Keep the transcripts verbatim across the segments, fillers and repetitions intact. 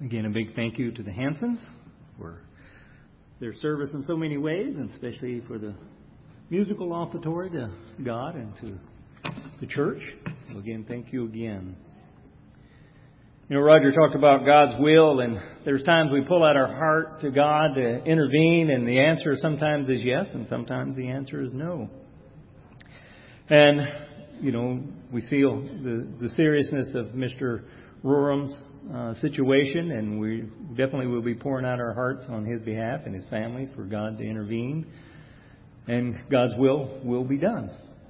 Again, a big thank you to the Hansons for their service in so many ways, and especially for the musical offertory to God and to the church. So again, thank you again. You know, Roger talked about God's will, and there's times we pull out our heart to God to intervene, and the answer sometimes is yes, and sometimes the answer is no. And, you know, we feel the, the seriousness of Mister Rorum's uh, situation, and we definitely will be pouring out our hearts on his behalf and his family for God to intervene, and God's will will be done.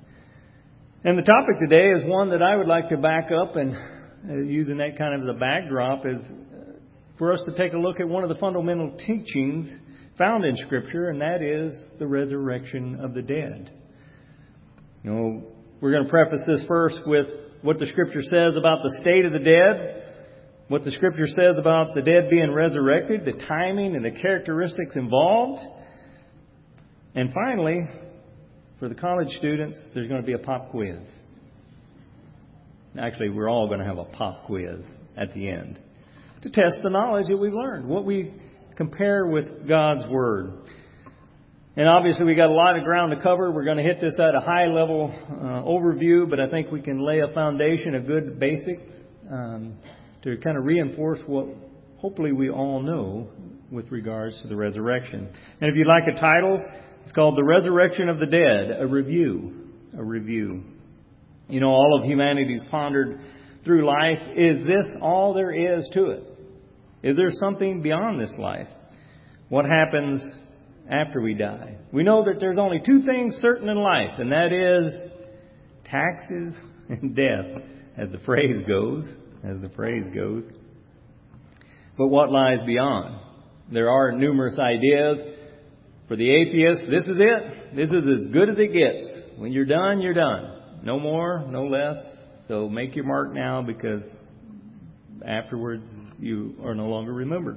And the topic today is one that I would like to back up, and uh, using that kind of the backdrop, is for us to take a look at one of the fundamental teachings found in Scripture, and that is the resurrection of the dead. You know, we're going to preface this first with what the Scripture says about the state of the dead, what the Scripture says about the dead being resurrected, the timing and the characteristics involved. And finally, for the college students, there's going to be a pop quiz. Actually, we're all going to have a pop quiz at the end to test the knowledge that we've learned, what we compare with God's Word. And obviously, we got a lot of ground to cover. We're going to hit this at a high-level uh, overview, but I think we can lay a foundation, a good basic, um, to kind of reinforce what hopefully we all know with regards to the resurrection. And if you'd like a title, it's called The Resurrection of the Dead, a review. A review. You know, all of humanity's pondered through life. Is this all there is to it? Is there something beyond this life? What happens after we die? We know that there's only two things certain in life, and that is taxes and death, as the phrase goes, as the phrase goes. But what lies beyond? There are numerous ideas. For the atheist, this is it. This is as good as it gets. When you're done, you're done. No more, no less. So make your mark now, because afterwards you are no longer remembered.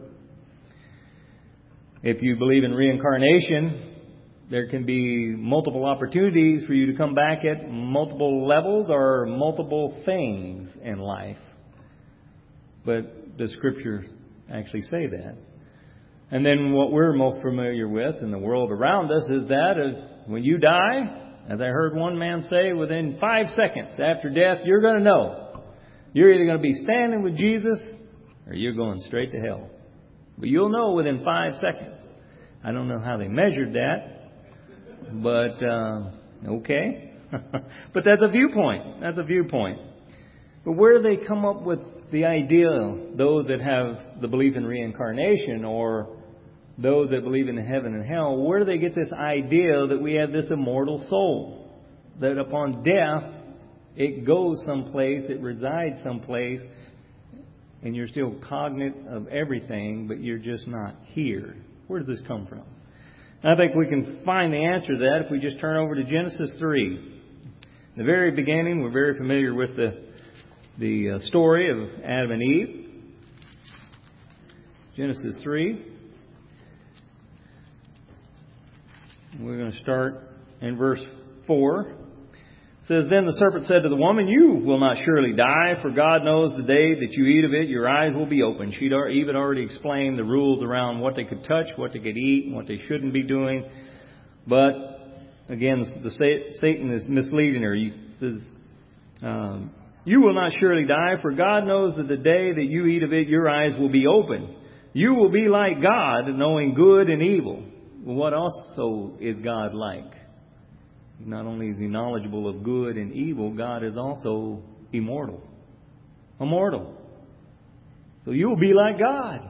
If you believe in reincarnation, there can be multiple opportunities for you to come back at multiple levels or multiple things in life. But does Scripture actually say that? And then what we're most familiar with in the world around us is that uh, when you die, as I heard one man say, within five seconds after death, you're going to know. You're either going to be standing with Jesus or you're going straight to hell. But you'll know within five seconds. I don't know how they measured that, but uh, okay. But that's a viewpoint. That's a viewpoint. But where do they come up with the idea, those that have the belief in reincarnation or those that believe in heaven and hell, where do they get this idea that we have this immortal soul? That upon death, it goes someplace, it resides someplace, and you're still cognate of everything, but you're just not here. Where does this come from? And I think we can find the answer to that if we just turn over to Genesis three. In the very beginning, we're very familiar with the, the uh, story of Adam and Eve. Genesis three. We're going to start in verse four. It says, Then the serpent said to the woman, You will not surely die, for God knows the day that you eat of it, your eyes will be open. She'd even already explained the rules around what they could touch, what they could eat, and what they shouldn't be doing. But, again, the Satan is misleading her. He says, um, You will not surely die, for God knows that the day that you eat of it, your eyes will be open. You will be like God, knowing good and evil. Well, what also is God like? Not only is He knowledgeable of good and evil, God is also immortal. Immortal. So you will be like God.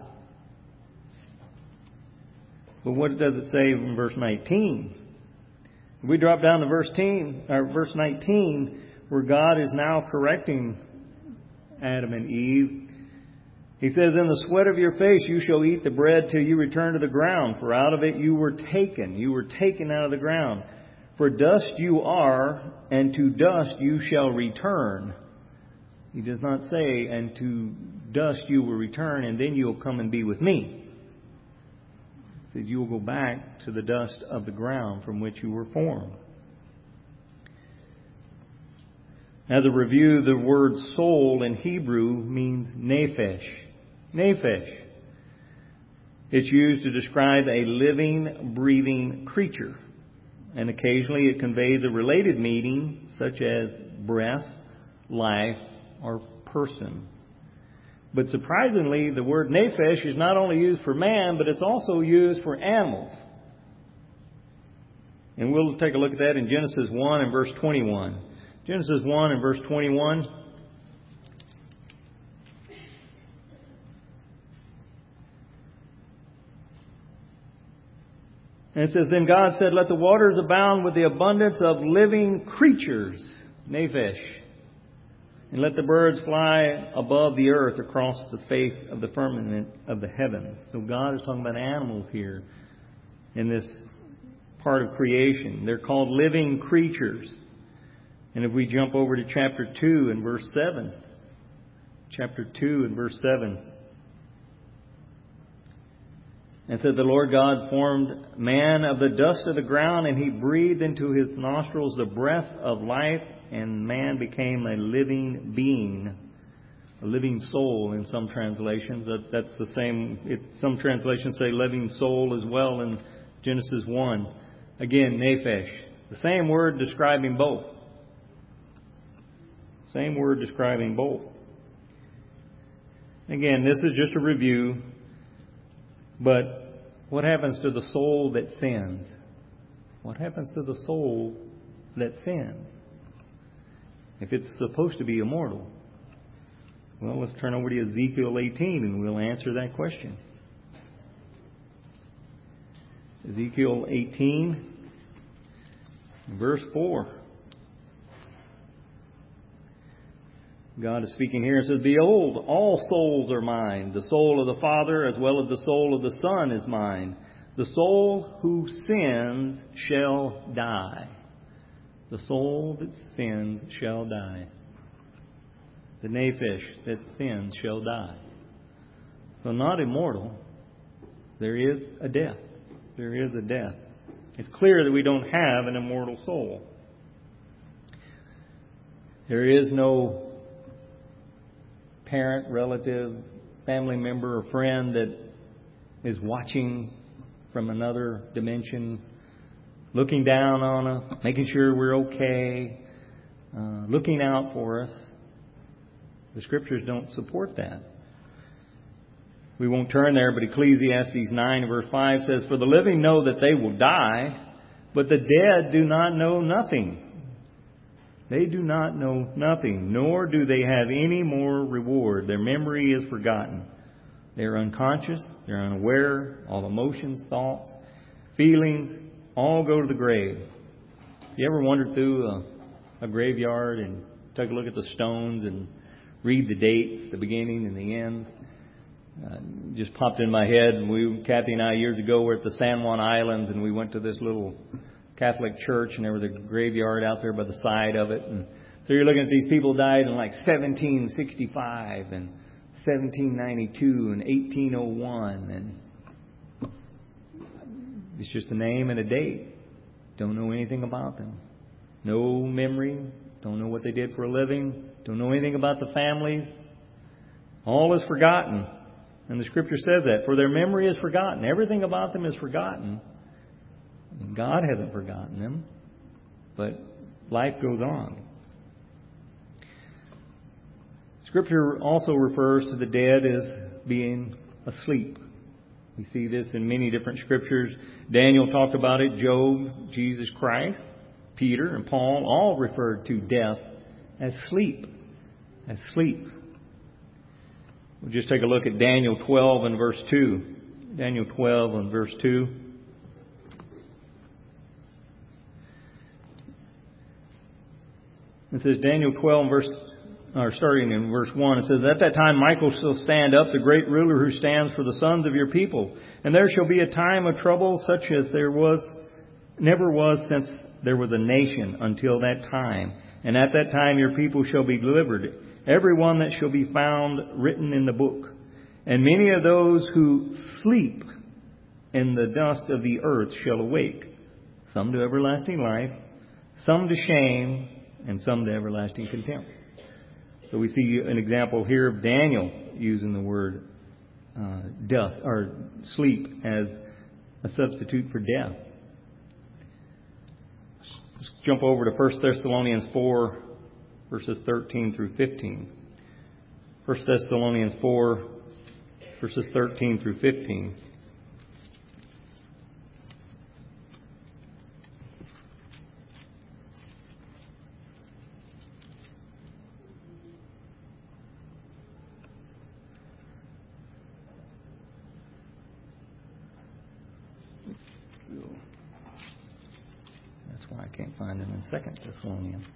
But what does it say in verse nineteen? If we drop down to verse ten, or verse nineteen, where God is now correcting Adam and Eve. He says, In the sweat of your face you shall eat the bread till you return to the ground, for out of it you were taken. You were taken out of the ground. For dust you are, and to dust you shall return. He does not say, and to dust you will return, and then you'll come and be with me. He says, you will go back to the dust of the ground from which you were formed. As a review, the word soul in Hebrew means nephesh. Nephesh. It's used to describe a living, breathing creature. And occasionally it conveys a related meaning such as breath, life, or person. But surprisingly, the word nephesh is not only used for man, but it's also used for animals. And we'll take a look at that in Genesis one and verse twenty-one. Genesis one and verse twenty-one. And it says, Then God said, Let the waters abound with the abundance of living creatures, nephesh, and let the birds fly above the earth across the face of the firmament of the heavens. So God is talking about animals here in this part of creation. They're called living creatures. And if we jump over to chapter two and verse seven, chapter two and verse seven, and said, The Lord God formed man of the dust of the ground, and He breathed into his nostrils the breath of life, and man became a living being, a living soul in some translations. That, that's the same. It, some translations say living soul as well in Genesis one. Again, nephesh. The same word describing both. Same word describing both. Again, this is just a review. But what happens to the soul that sins? What happens to the soul that sins? If it's supposed to be immortal. Well, let's turn over to Ezekiel eighteen and we'll answer that question. Ezekiel eighteen, verse four. God is speaking here and says, Behold, all souls are mine. The soul of the Father as well as the soul of the Son is mine. The soul who sins shall die. The soul that sins shall die. The nephesh that sins shall die. So not immortal. There is a death. There is a death. It's clear that we don't have an immortal soul. There is no parent, relative, family member, or friend that is watching from another dimension, looking down on us, making sure we're okay, uh, looking out for us. The Scriptures don't support that. We won't turn there, but Ecclesiastes nine verse five says, For the living know that they will die, but the dead do not know nothing. They do not know nothing, nor do they have any more reward. Their memory is forgotten. They are unconscious. They're unaware. All emotions, thoughts, feelings, all go to the grave. You ever wandered through a, a graveyard and took a look at the stones and read the dates, the beginning and the end? Uh, just popped in my head. And we, Kathy and I, years ago, were at the San Juan Islands, and we went to this little Catholic church, and there was a graveyard out there by the side of it. And so you're looking at these people died in like seventeen sixty-five and seventeen ninety-two and eighteen oh one, and it's just a name and a date. Don't know anything about them. No memory. Don't know what they did for a living. Don't know anything about the families. All is forgotten. And the Scripture says that. For their memory is forgotten. Everything about them is forgotten. God hasn't forgotten them, but life goes on. Scripture also refers to the dead as being asleep. We see this in many different scriptures. Daniel talked about it, Job, Jesus Christ, Peter, and Paul all referred to death as sleep, as sleep. We'll just take a look at Daniel twelve and verse two. Daniel twelve and verse two. It says, Daniel twelve, verse, or starting in verse one, it says, At that time Michael shall stand up, the great ruler who stands for the sons of your people. And there shall be a time of trouble such as there was, never was since there was a nation until that time. And at that time your people shall be delivered, every one that shall be found written in the book. And many of those who sleep in the dust of the earth shall awake, some to everlasting life, some to shame, and some to everlasting contempt. So we see an example here of Daniel using the word uh, death or sleep as a substitute for death. Let's jump over to First Thessalonians four, verses thirteen through fifteen. First Thessalonians four, verses thirteen through fifteen. That's why I can't find them in Second Thessalonians.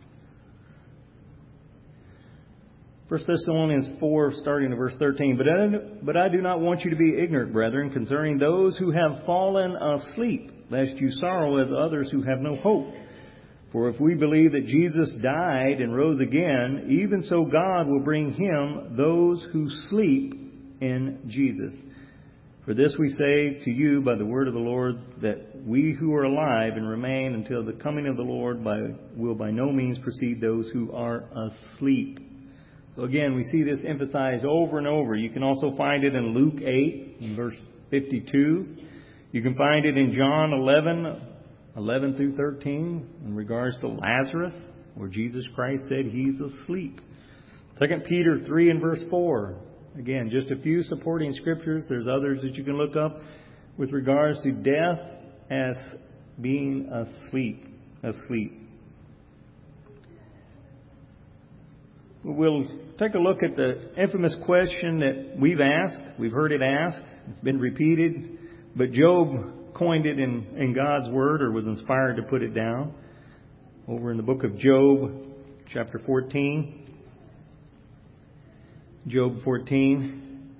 First Thessalonians four, starting at verse thirteen. But I, but I do not want you to be ignorant, brethren, concerning those who have fallen asleep, lest you sorrow as others who have no hope. For if we believe that Jesus died and rose again, even so God will bring him those who sleep in Jesus. For this we say to you by the word of the Lord, that we who are alive and remain until the coming of the Lord by, will by no means precede those who are asleep. So again, we see this emphasized over and over. You can also find it in Luke eight, in verse fifty-two. You can find it in John eleven, eleven through thirteen, in regards to Lazarus, where Jesus Christ said he's asleep. Second Peter three and verse four. Again, just a few supporting scriptures. There's others that you can look up with regards to death as being asleep. Asleep. We'll take a look at the infamous question that we've asked. We've heard it asked. It's been repeated. But Job coined it in, in God's Word, or was inspired to put it down. Over in the book of Job, chapter fourteen. Job fourteen.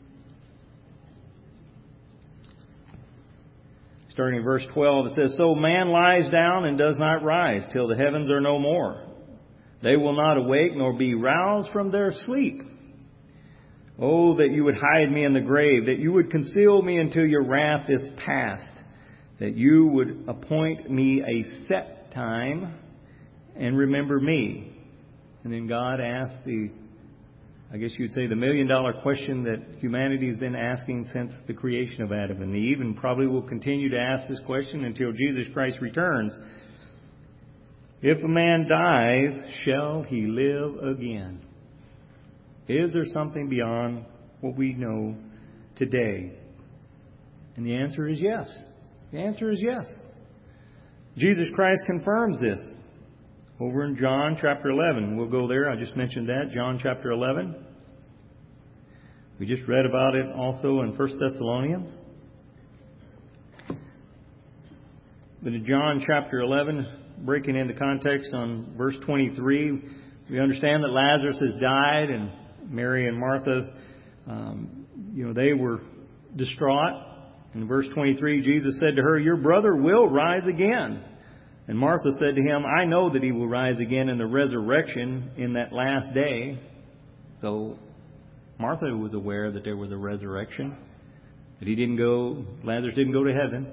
Starting in verse twelve, it says, So man lies down and does not rise till the heavens are no more. They will not awake nor be roused from their sleep. Oh, that you would hide me in the grave, that you would conceal me until your wrath is past, that you would appoint me a set time and remember me. And then God asked the, I guess you'd say, the million dollar question that humanity has been asking since the creation of Adam and Eve, and probably will continue to ask this question until Jesus Christ returns. If a man dies, shall he live again? Is there something beyond what we know today? And the answer is yes. The answer is yes. Jesus Christ confirms this. Over in John chapter eleven. We'll go there. I just mentioned that. John chapter eleven. We just read about it also in First Thessalonians. But in John chapter eleven, breaking into context on verse twenty-three, we understand that Lazarus has died, and Mary and Martha, um, you know, they were distraught. In verse twenty-three, Jesus said to her, Your brother will rise again. And Martha said to him, I know that he will rise again in the resurrection in that last day. So Martha was aware that there was a resurrection, that he didn't go, Lazarus didn't go to heaven.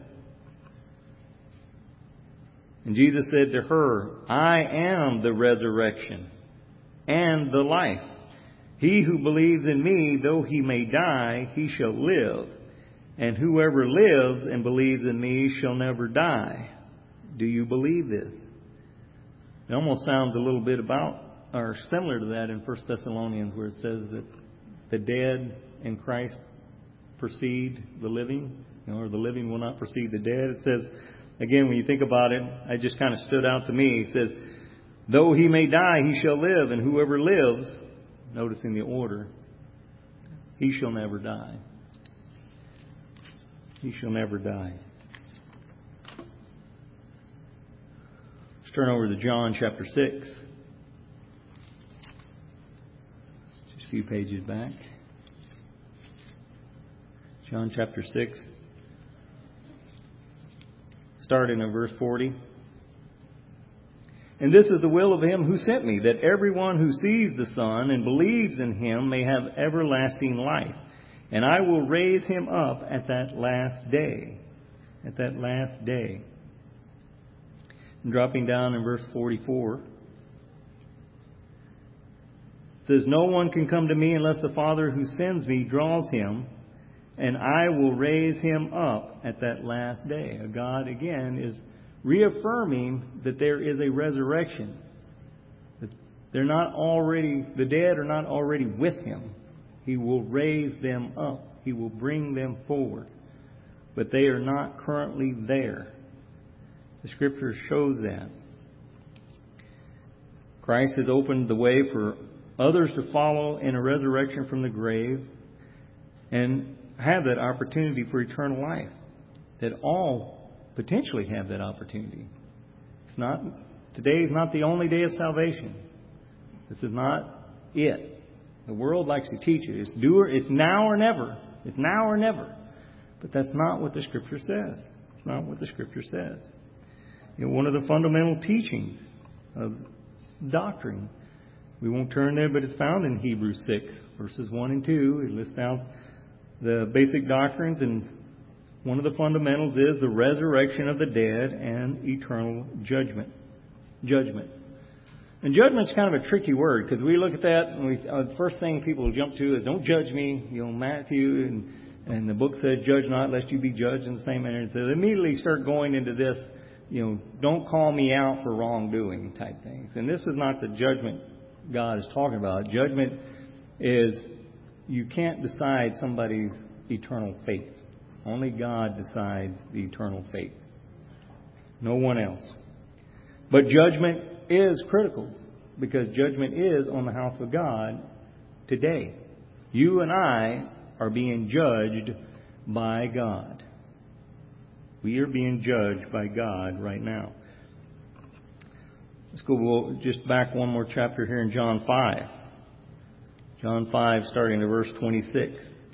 And Jesus said to her, I am the resurrection and the life. He who believes in me, though he may die, he shall live. And whoever lives and believes in me shall never die. Do you believe this? It almost sounds a little bit about, or similar to that in First Thessalonians, where it says that the dead in Christ precede the living, you know, or the living will not precede the dead. It says, again, when you think about it, it just kind of stood out to me. It says, though he may die, he shall live, and whoever lives, noticing the order, he shall never die. He shall never die. Let's turn over to John chapter six. Just a few pages back. John chapter six. Starting in verse forty. And this is the will of him who sent me, that everyone who sees the Son and believes in him may have everlasting life. And I will raise him up at that last day. At that last day. And dropping down in verse forty-four. It says, no one can come to me unless the Father who sends me draws him, and I will raise him up at that last day. God, again, is reaffirming that there is a resurrection. That they're not already, the dead are not already with him. He will raise them up. He will bring them forward. But they are not currently there. The Scripture shows that. Christ has opened the way for others to follow in a resurrection from the grave and have that opportunity for eternal life. That all potentially have that opportunity. It's not, today is not the only day of salvation. This is not it. The world likes to teach it. It's do or, it's now or never. It's now or never. But that's not what the Scripture says. It's not what the Scripture says. You know, one of the fundamental teachings of doctrine, we won't turn there, but it's found in Hebrews six, verses one and two. It lists out the basic doctrines, and one of the fundamentals is the resurrection of the dead and eternal judgment. Judgment. And judgment's kind of a tricky word, because we look at that and we, uh, the first thing people jump to is, don't judge me. You know, Matthew and, and the book says, judge not lest you be judged in the same manner. And so they immediately start going into this, you know, don't call me out for wrongdoing type things. And this is not the judgment God is talking about. Judgment is, you can't decide somebody's eternal fate. Only God decides the eternal fate. No one else. But judgment is critical, because judgment is on the house of God today. You and I are being judged by God. We are being judged by God right now. Let's go we'll just back one more chapter here in John five. John five, starting at verse twenty-six.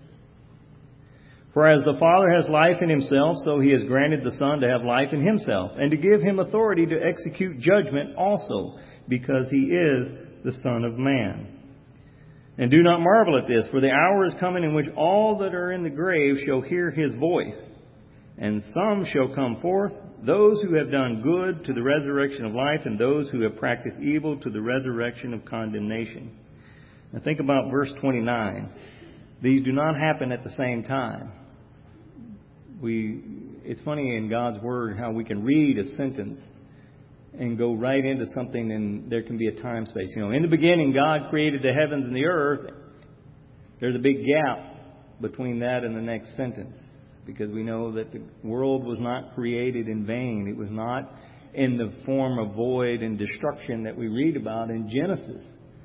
For as the Father has life in himself, so he has granted the Son to have life in himself, and to give him authority to execute judgment also, because he is the Son of Man. And do not marvel at this, for the hour is coming in which all that are in the grave shall hear his voice. And some shall come forth, those who have done good to the resurrection of life, and those who have practiced evil to the resurrection of condemnation. Now think about verse twenty-nine. These do not happen at the same time. We, it's funny in God's Word how we can read a sentence and go right into something, and there can be a time space. You know, in the beginning, God created the heavens and the earth. There's a big gap between that and the next sentence, because we know that the world was not created in vain. It was not in the form of void and destruction that we read about in Genesis.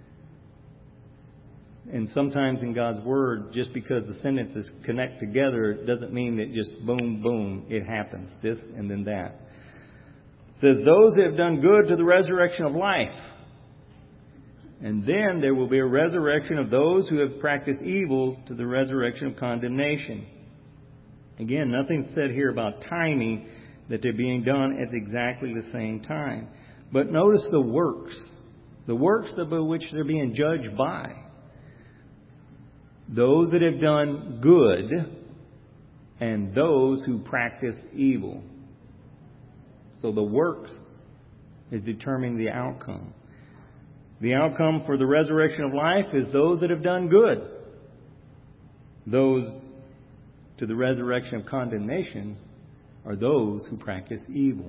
And sometimes in God's Word, just because the sentences connect together, it doesn't mean that just boom, boom, it happens. This and then that. It says, those who have done good to the resurrection of life. And then there will be a resurrection of those who have practiced evil to the resurrection of condemnation. Again, nothing said here about timing, that they're being done at exactly the same time. But notice the works. The works by which they're being judged by. Those that have done good and those who practice evil. So the works is determining the outcome. The outcome for the resurrection of life is those that have done good. Those to the resurrection of condemnation are those who practice evil.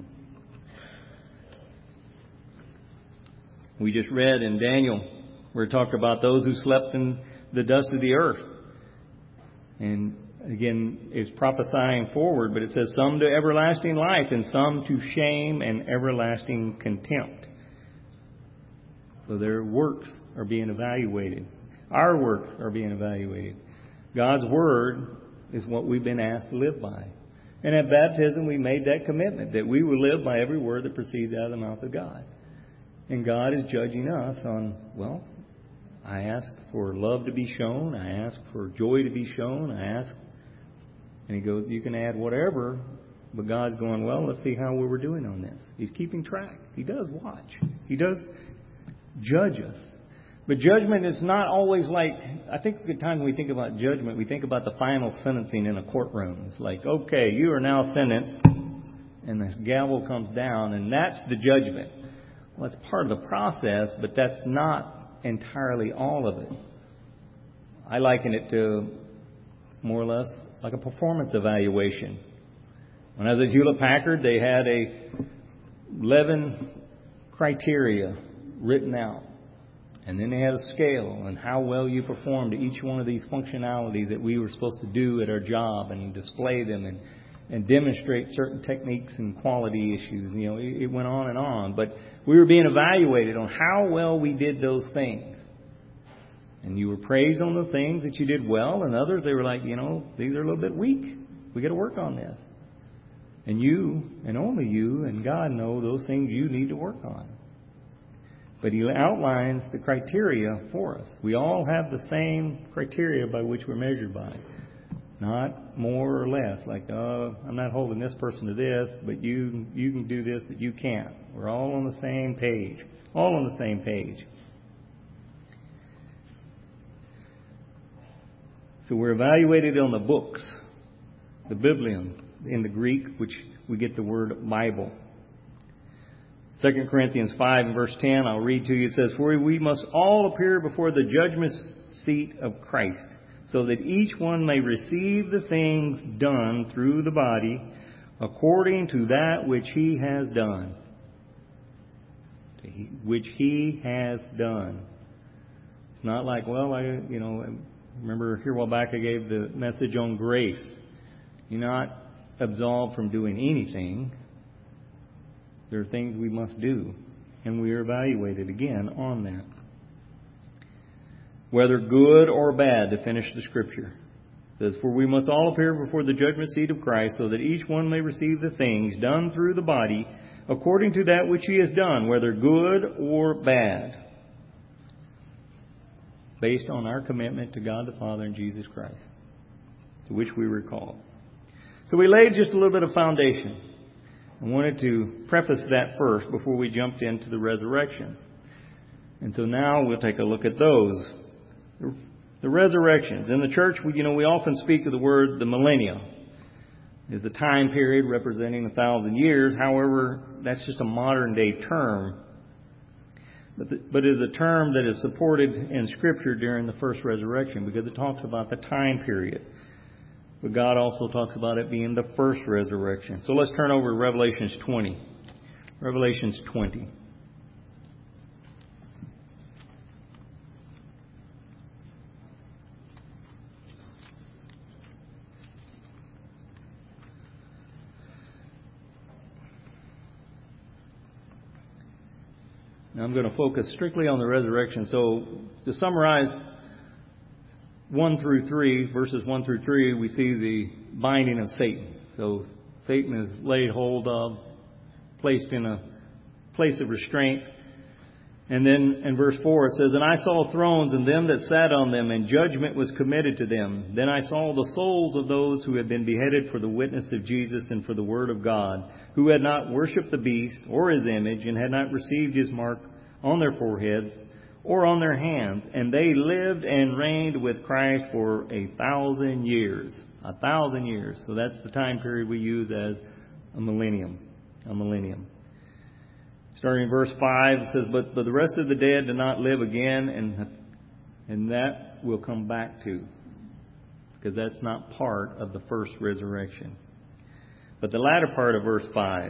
We just read in Daniel where it talked about those who slept in the dust of the earth. And again, it's prophesying forward, but it says some to everlasting life and some to shame and everlasting contempt. So their works are being evaluated. Our works are being evaluated. God's Word is what we've been asked to live by. And at baptism, we made that commitment that we will live by every word that proceeds out of the mouth of God. And God is judging us on, well, I ask for love to be shown. I ask for joy to be shown. I ask, and He goes, you can add whatever, but God's going, well, let's see how we were doing on this. He's keeping track. He does watch. He does judge us. But judgment is not always like, I think the time we think about judgment, we think about the final sentencing in a courtroom. It's like, okay, you are now sentenced, and the gavel comes down, and that's the judgment. Well, that's part of the process, but that's not entirely all of it. I liken it to more or less like a performance evaluation. When I was at Hewlett Packard, they had a eleven criteria written out. And then they had a scale on how well you performed each one of these functionalities that we were supposed to do at our job and display them and, and demonstrate certain techniques and quality issues. You know, it, it went on and on. But we were being evaluated on how well we did those things. And you were praised on the things that you did well, and others, they were like, you know, these are a little bit weak. We got to work on this. And you, and only you, and God know those things you need to work on. But He outlines the criteria for us. We all have the same criteria by which we're measured by. Not more or less. Like, oh, I'm not holding this person to this, but you you can do this, but you can't. We're all on the same page. All on the same page. So we're evaluated on the books, the Biblion in the Greek, which we get the word Bible. Second Corinthians five and verse ten, I'll read to you. It says, "For we must all appear before the judgment seat of Christ, so that each one may receive the things done through the body according to that which he has done." Which he has done. It's not like, well, I, you know, remember here a while back I gave the message on grace. You're not absolved from doing anything. There are things we must do, and we are evaluated again on that. Whether good or bad, to finish the scripture. It says, "For we must all appear before the judgment seat of Christ, so that each one may receive the things done through the body, according to that which he has done, whether good or bad." Based on our commitment to God the Father and Jesus Christ, to which we were called. So we laid just a little bit of foundation. I wanted to preface that first before we jumped into the resurrections. And so now we'll take a look at those. The resurrections. In the church, we, you know, we often speak of the word the millennium. Is the time period representing a thousand years. However, that's just a modern day term. But, the, but it is a term that is supported in Scripture during the first resurrection because it talks about the time period. But God also talks about it being the first resurrection. So let's turn over to Revelations twenty. Revelations twenty. Now I'm going to focus strictly on the resurrection. So to summarize, one through three, verses one through three, we see the binding of Satan. So Satan is laid hold of, placed in a place of restraint. And then in verse four it says, "And I saw thrones and them that sat on them, and judgment was committed to them. Then I saw the souls of those who had been beheaded for the witness of Jesus and for the word of God, who had not worshipped the beast or his image, and had not received his mark on their foreheads or on their hands. And they lived and reigned with Christ for a thousand years." A thousand years. So that's the time period we use as a millennium. A millennium. Starting in verse five, it says, but, but the rest of the dead did not live again, and, and that we'll come back to, because that's not part of the first resurrection. But the latter part of verse five,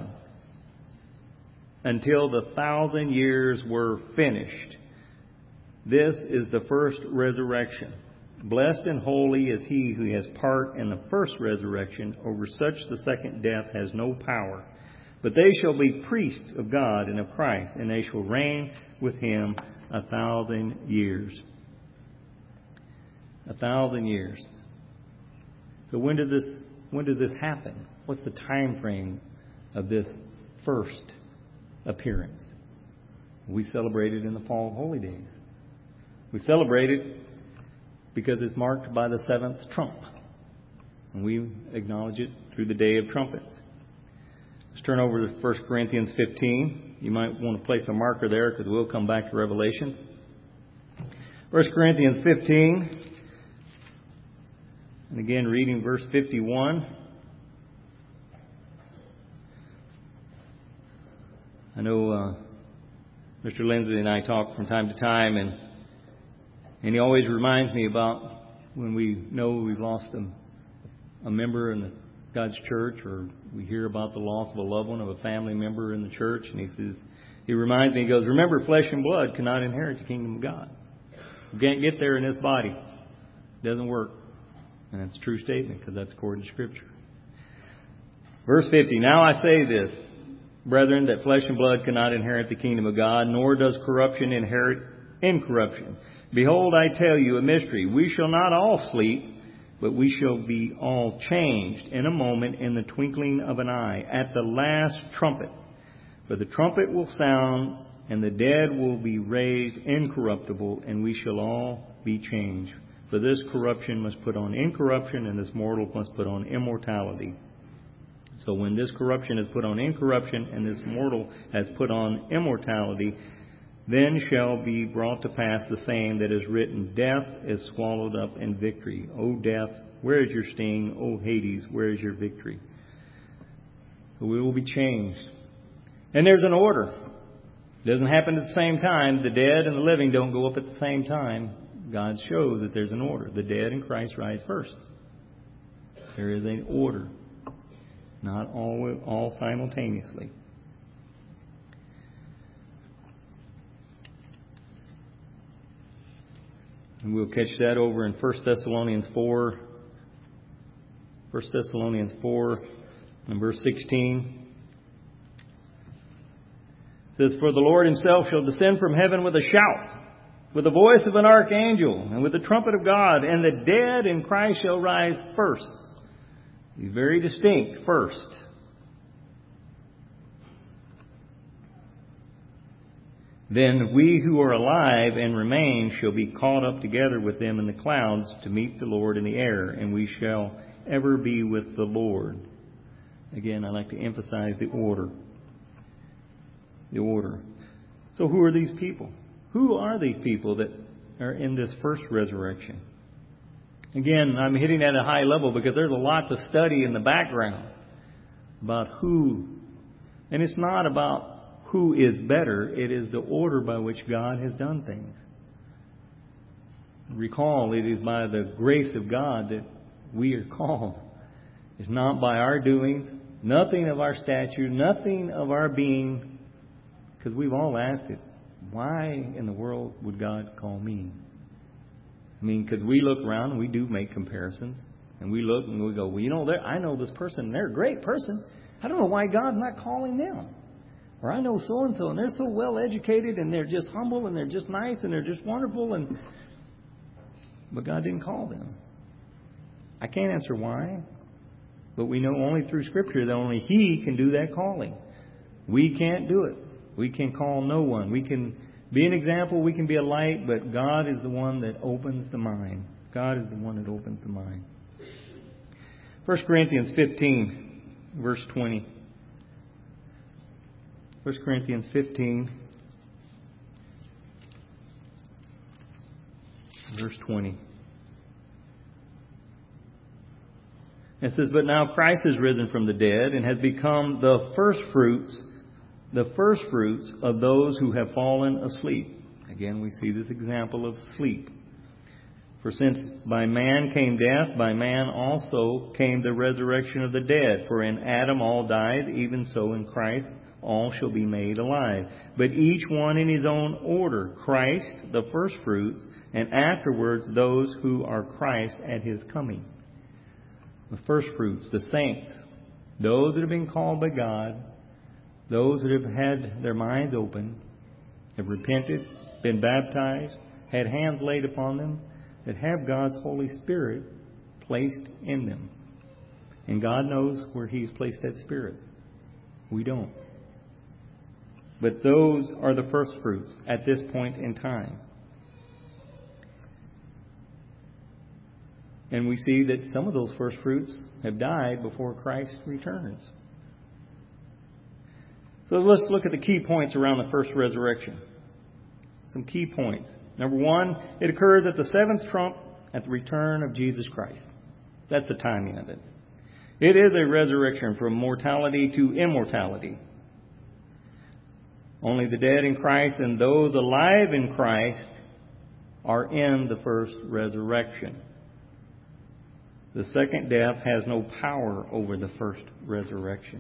until the thousand years were finished. This is the first resurrection. Blessed and holy is he who has part in the first resurrection. Over such the second death has no power. But they shall be priests of God and of Christ, and they shall reign with him a thousand years. A thousand years. So when did this when does this happen? What's the time frame of this first appearance? We celebrate it in the fall of holy days. We celebrate it because it's marked by the seventh trump. And we acknowledge it through the day of trumpets. Let's turn over to First Corinthians fifteen. You might want to place a marker there because we'll come back to Revelation. First Corinthians fifteen. And again, reading verse fifty-one. I know uh, Mister Lindsay and I talk from time to time, and and he always reminds me about when we know we've lost a a member in the, God's church, or we hear about the loss of a loved one, of a family member in the church, and he says, he reminds me, he goes, remember, flesh and blood cannot inherit the kingdom of God. We can't get there in this body. It doesn't work. And that's a true statement, because that's according to Scripture. Verse fifty, now I say this, brethren, that flesh and blood cannot inherit the kingdom of God, nor does corruption inherit incorruption. Behold, I tell you a mystery. We shall not all sleep, but we shall be all changed in a moment, in the twinkling of an eye, at the last trumpet. For the trumpet will sound, and the dead will be raised incorruptible, and we shall all be changed. For this corruption must put on incorruption, and this mortal must put on immortality. So when this corruption is put on incorruption, and this mortal has put on immortality, then shall be brought to pass the saying that is written, death is swallowed up in victory. O death, where is your sting? O Hades, where is your victory? So we will be changed. And there's an order. It doesn't happen at the same time. The dead and the living don't go up at the same time. God shows that there's an order. The dead in Christ rise first. There is an order. Not all, all simultaneously. And we'll catch that over in First Thessalonians four. First Thessalonians four and verse sixteen. It says, for the Lord himself shall descend from heaven with a shout, with the voice of an archangel, and with the trumpet of God, and the dead in Christ shall rise first. He's very distinct, first. Then we who are alive and remain shall be caught up together with them in the clouds to meet the Lord in the air, and we shall ever be with the Lord. Again, I like to emphasize the order. The order. So who are these people? Who are these people that are in this first resurrection? Again, I'm hitting at a high level because there's a lot to study in the background about who. And it's not about who is better. It is the order by which God has done things. Recall, it is by the grace of God that we are called. It's not by our doing, nothing of our stature, nothing of our being, because we've all asked it. Why in the world would God call me? I mean, because we look around and we do make comparisons. And we look and we go, well, you know, I know this person. They're a great person. I don't know why God's not calling them. Or I know so-and-so, and they're so well educated, and they're just humble, and they're just nice, and they're just wonderful. And But God didn't call them. I can't answer why. But we know only through Scripture that only He can do that calling. We can't do it. We can call no one. We can be an example. We can be a light. But God is the one that opens the mind. God is the one that opens the mind. First Corinthians fifteen, verse twenty. First Corinthians fifteen, verse twenty. It says, but now Christ is risen from the dead and has become the first fruits, the first fruits of those who have fallen asleep. Again, we see this example of sleep. For since by man came death, by man also came the resurrection of the dead. For in Adam all died, even so in Christ all shall be made alive. But each one in his own order. Christ, the first fruits, and afterwards those who are Christ at his coming. The first fruits, the saints, those that have been called by God, those that have had their minds open, have repented, been baptized, had hands laid upon them, that have God's Holy Spirit placed in them. And God knows where He's placed that Spirit. We don't. But those are the first fruits at this point in time. And we see that some of those first fruits have died before Christ returns. So let's look at the key points around the first resurrection. Some key points. Number one, it occurs at the seventh trump at the return of Jesus Christ. That's the timing of it. It is a resurrection from mortality to immortality. Only the dead in Christ and those alive in Christ are in the first resurrection. The second death has no power over the first resurrection.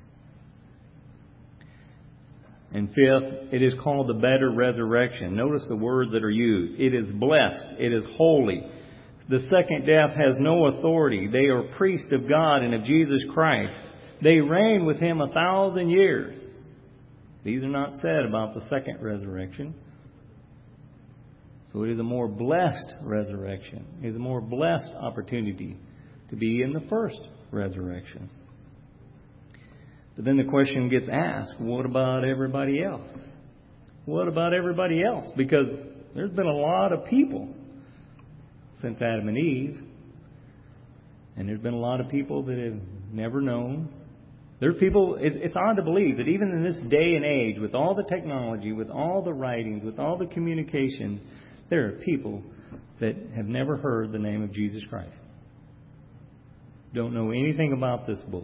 And fifth, it is called the better resurrection. Notice the words that are used. It is blessed. It is holy. The second death has no authority. They are priests of God and of Jesus Christ. They reign with Him a thousand years. These are not said about the second resurrection. So it is a more blessed resurrection. It is a more blessed opportunity to be in the first resurrection. But then the question gets asked, what about everybody else? What about everybody else? Because there's been a lot of people since Adam and Eve. And there's been a lot of people that have never known. There's people, it's odd to believe that even in this day and age, with all the technology, with all the writings, with all the communication, there are people that have never heard the name of Jesus Christ. Don't know anything about this book.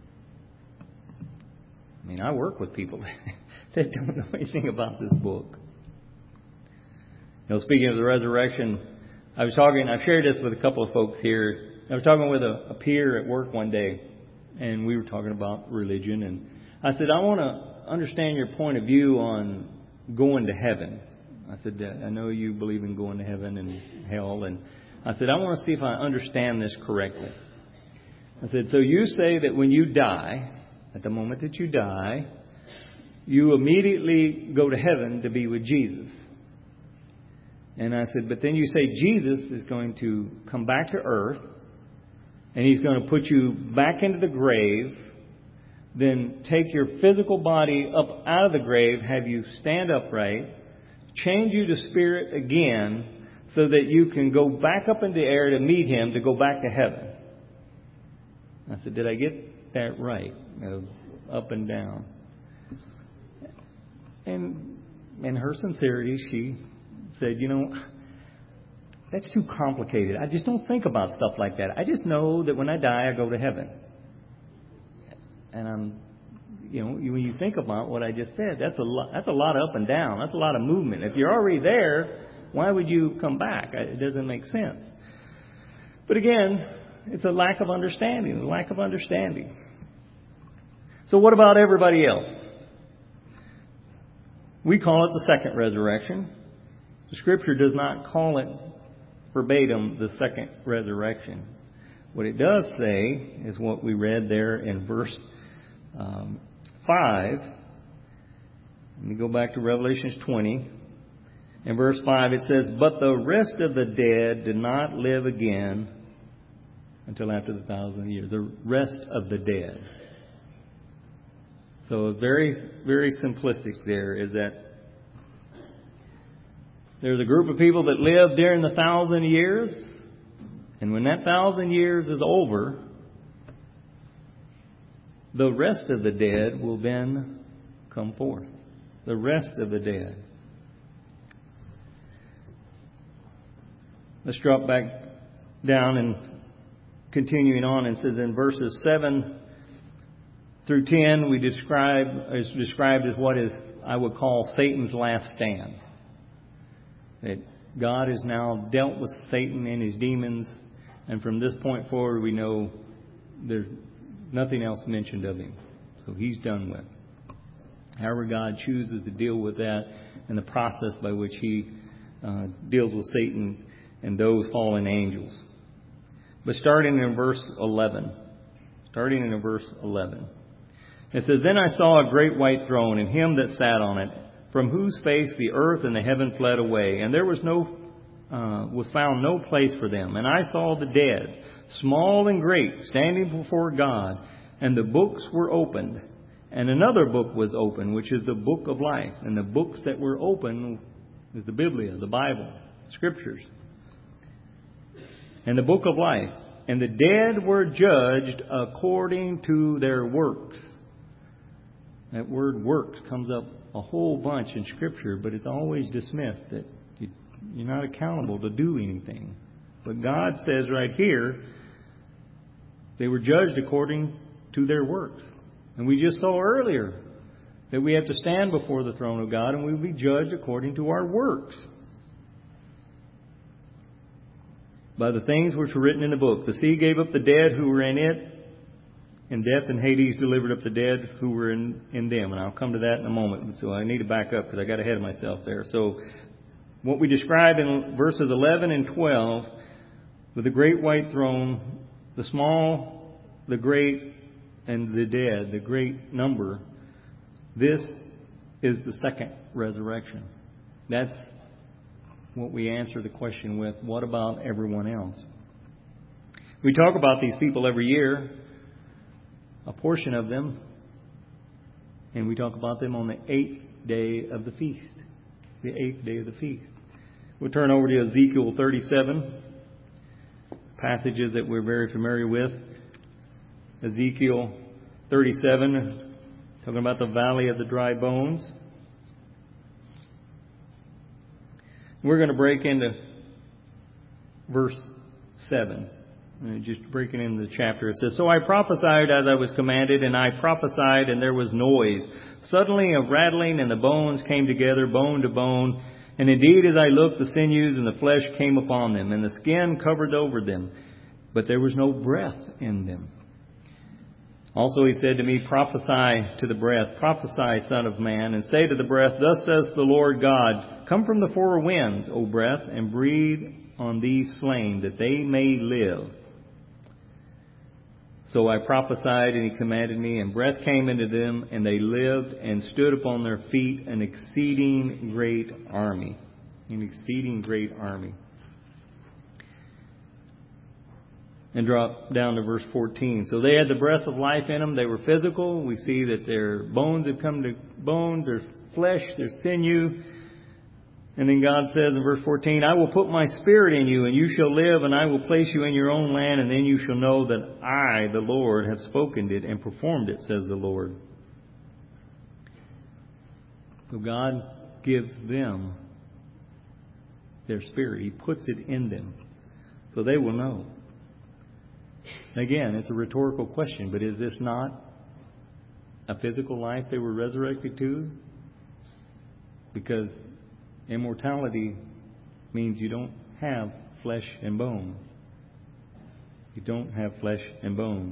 I mean, I work with people that don't know anything about this book. You know, speaking of the resurrection, I was talking, I've shared this with a couple of folks here. I was talking with a, a peer at work one day, and we were talking about religion. And I said, I want to understand your point of view on going to heaven. I said, I know you believe in going to heaven and hell. And I said, I want to see if I understand this correctly. I said, so you say that when you die, at the moment that you die, you immediately go to heaven to be with Jesus. And I said, but then you say Jesus is going to come back to earth, and He's going to put you back into the grave, then take your physical body up out of the grave, have you stand upright, change you to spirit again, so that you can go back up in the air to meet Him, to go back to heaven. I said, did I get that right? Of up and down. And in her sincerity, she said, you know, that's too complicated. I just don't think about stuff like that. I just know that when I die, I go to heaven. And I'm, you know, when you think about what I just said, that's a lot, that's a lot of up and down. That's a lot of movement. If you're already there, why would you come back? It doesn't make sense. But again, it's a lack of understanding, a lack of understanding. So what about everybody else? We call it the second resurrection. The Scripture does not call it verbatim the second resurrection. What it does say is what we read there in verse um, five. Let me go back to Revelation twenty. In verse five it says, but the rest of the dead did not live again until after the thousand years. The rest of the dead. So very, very simplistic there is that there's a group of people that lived during the thousand years, and when that thousand years is over, the rest of the dead will then come forth. The rest of the dead. Let's drop back down and continuing on, and says in verses seven through ten, we describe is described as what is I would call Satan's last stand. That God has now dealt with Satan and his demons, and from this point forward, we know there's nothing else mentioned of him. So He's done with. However, God chooses to deal with that, and the process by which He uh, deals with Satan and those fallen angels. But starting in verse eleven, starting in verse eleven. It says, then I saw a great white throne, and Him that sat on it, from whose face the earth and the heaven fled away, and there was no uh, was found no place for them. And I saw the dead, small and great, standing before God, and the books were opened. And another book was opened, which is the book of life. And the books that were opened is the Biblia, the Bible, Scriptures. And the book of life. And the dead were judged according to their works. That word works comes up a whole bunch in Scripture, but it's always dismissed that you're not accountable to do anything. But God says right here, they were judged according to their works. And we just saw earlier that we have to stand before the throne of God and we will be judged according to our works. by the things which were written in the book. The sea gave up the dead who were in it, and death and Hades delivered up the dead who were in, in them. And I'll come to that in a moment. So I need to back up because I got ahead of myself there. So what we describe in verses eleven and twelve, with the great white throne, the small, the great, and the dead, the great number, this is the second resurrection. That's what we answer the question with, what about everyone else? We talk about these people every year, a portion of them, and we talk about them on the eighth day of the feast. The eighth day of the feast. We'll turn over to Ezekiel thirty-seven, passages that we're very familiar with. Ezekiel thirty-seven, talking about the valley of the dry bones. We're going to break into verse seven. And just breaking into the chapter. It says, So I prophesied as I was commanded, and I prophesied, and there was noise. Suddenly a rattling, and the bones came together, bone to bone. And indeed, as I looked, the sinews and the flesh came upon them, and the skin covered over them. But there was no breath in them. Also he said to me, Prophesy to the breath, prophesy, Son of Man, and say to the breath, Thus says the Lord God, Come from the four winds, O breath, and breathe on these slain, that they may live. So I prophesied, and he commanded me, and breath came into them, and they lived and stood upon their feet, an exceeding great army. An exceeding great army. And drop down to verse fourteen. So they had the breath of life in them. They were physical. We see that their bones have come to bones, their flesh, their sinew. And then God says in verse fourteen, I will put my spirit in you, and you shall live, and I will place you in your own land, and then you shall know that I, the Lord, have spoken it and performed it, says the Lord. So God gives them their spirit. He puts it in them. So they will know. Again, it's a rhetorical question, but is this not a physical life they were resurrected to? Because immortality means you don't have flesh and bones. You don't have flesh and bones.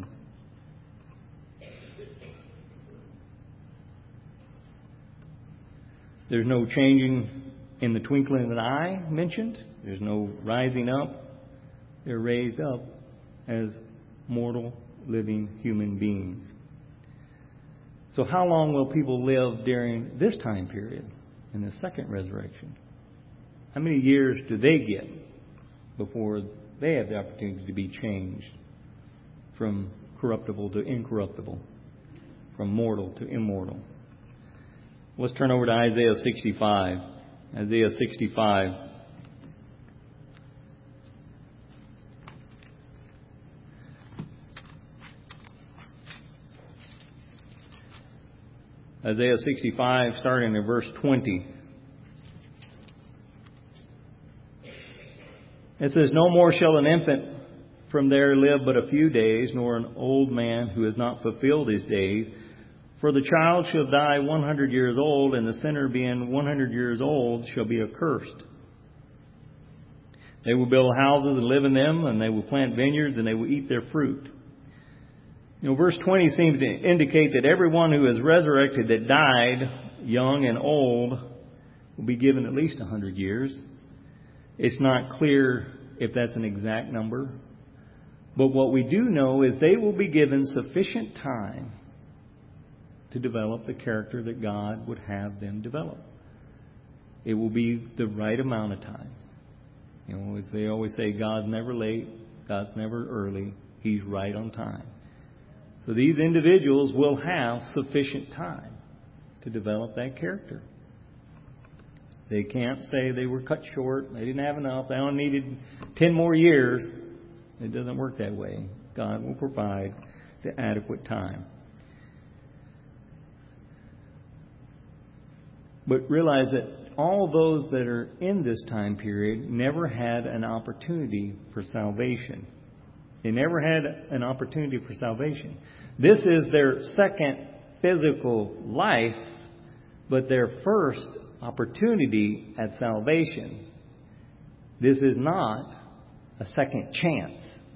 There's no changing in the twinkling of an eye mentioned. There's no rising up. They're raised up as mortal, living human beings. So how long will people live during this time period? In the second resurrection? How many years do they get before they have the opportunity to be changed from corruptible to incorruptible, from mortal to immortal? Let's turn over to Isaiah sixty-five. Isaiah sixty-five. Isaiah sixty-five, starting in verse twenty. It says, No more shall an infant from there live but a few days, nor an old man who has not fulfilled his days. For the child shall die one hundred years old, and the sinner being one hundred years old shall be accursed. They will build houses and live in them, and they will plant vineyards, and they will eat their fruit. You know, verse twenty seems to indicate that everyone who is resurrected that died, young and old, will be given at least one hundred years. It's not clear if that's an exact number. But what we do know is they will be given sufficient time to develop the character that God would have them develop. It will be the right amount of time. You know, as they always say, God's never late, God's never early, He's right on time. So these individuals will have sufficient time to develop that character. They can't say they were cut short, they didn't have enough, they only needed ten more years. It doesn't work that way. God will provide the adequate time. But realize that all those that are in this time period never had an opportunity for salvation. They never had an opportunity for salvation. This is their second physical life, but their first opportunity at salvation. This is not a second chance.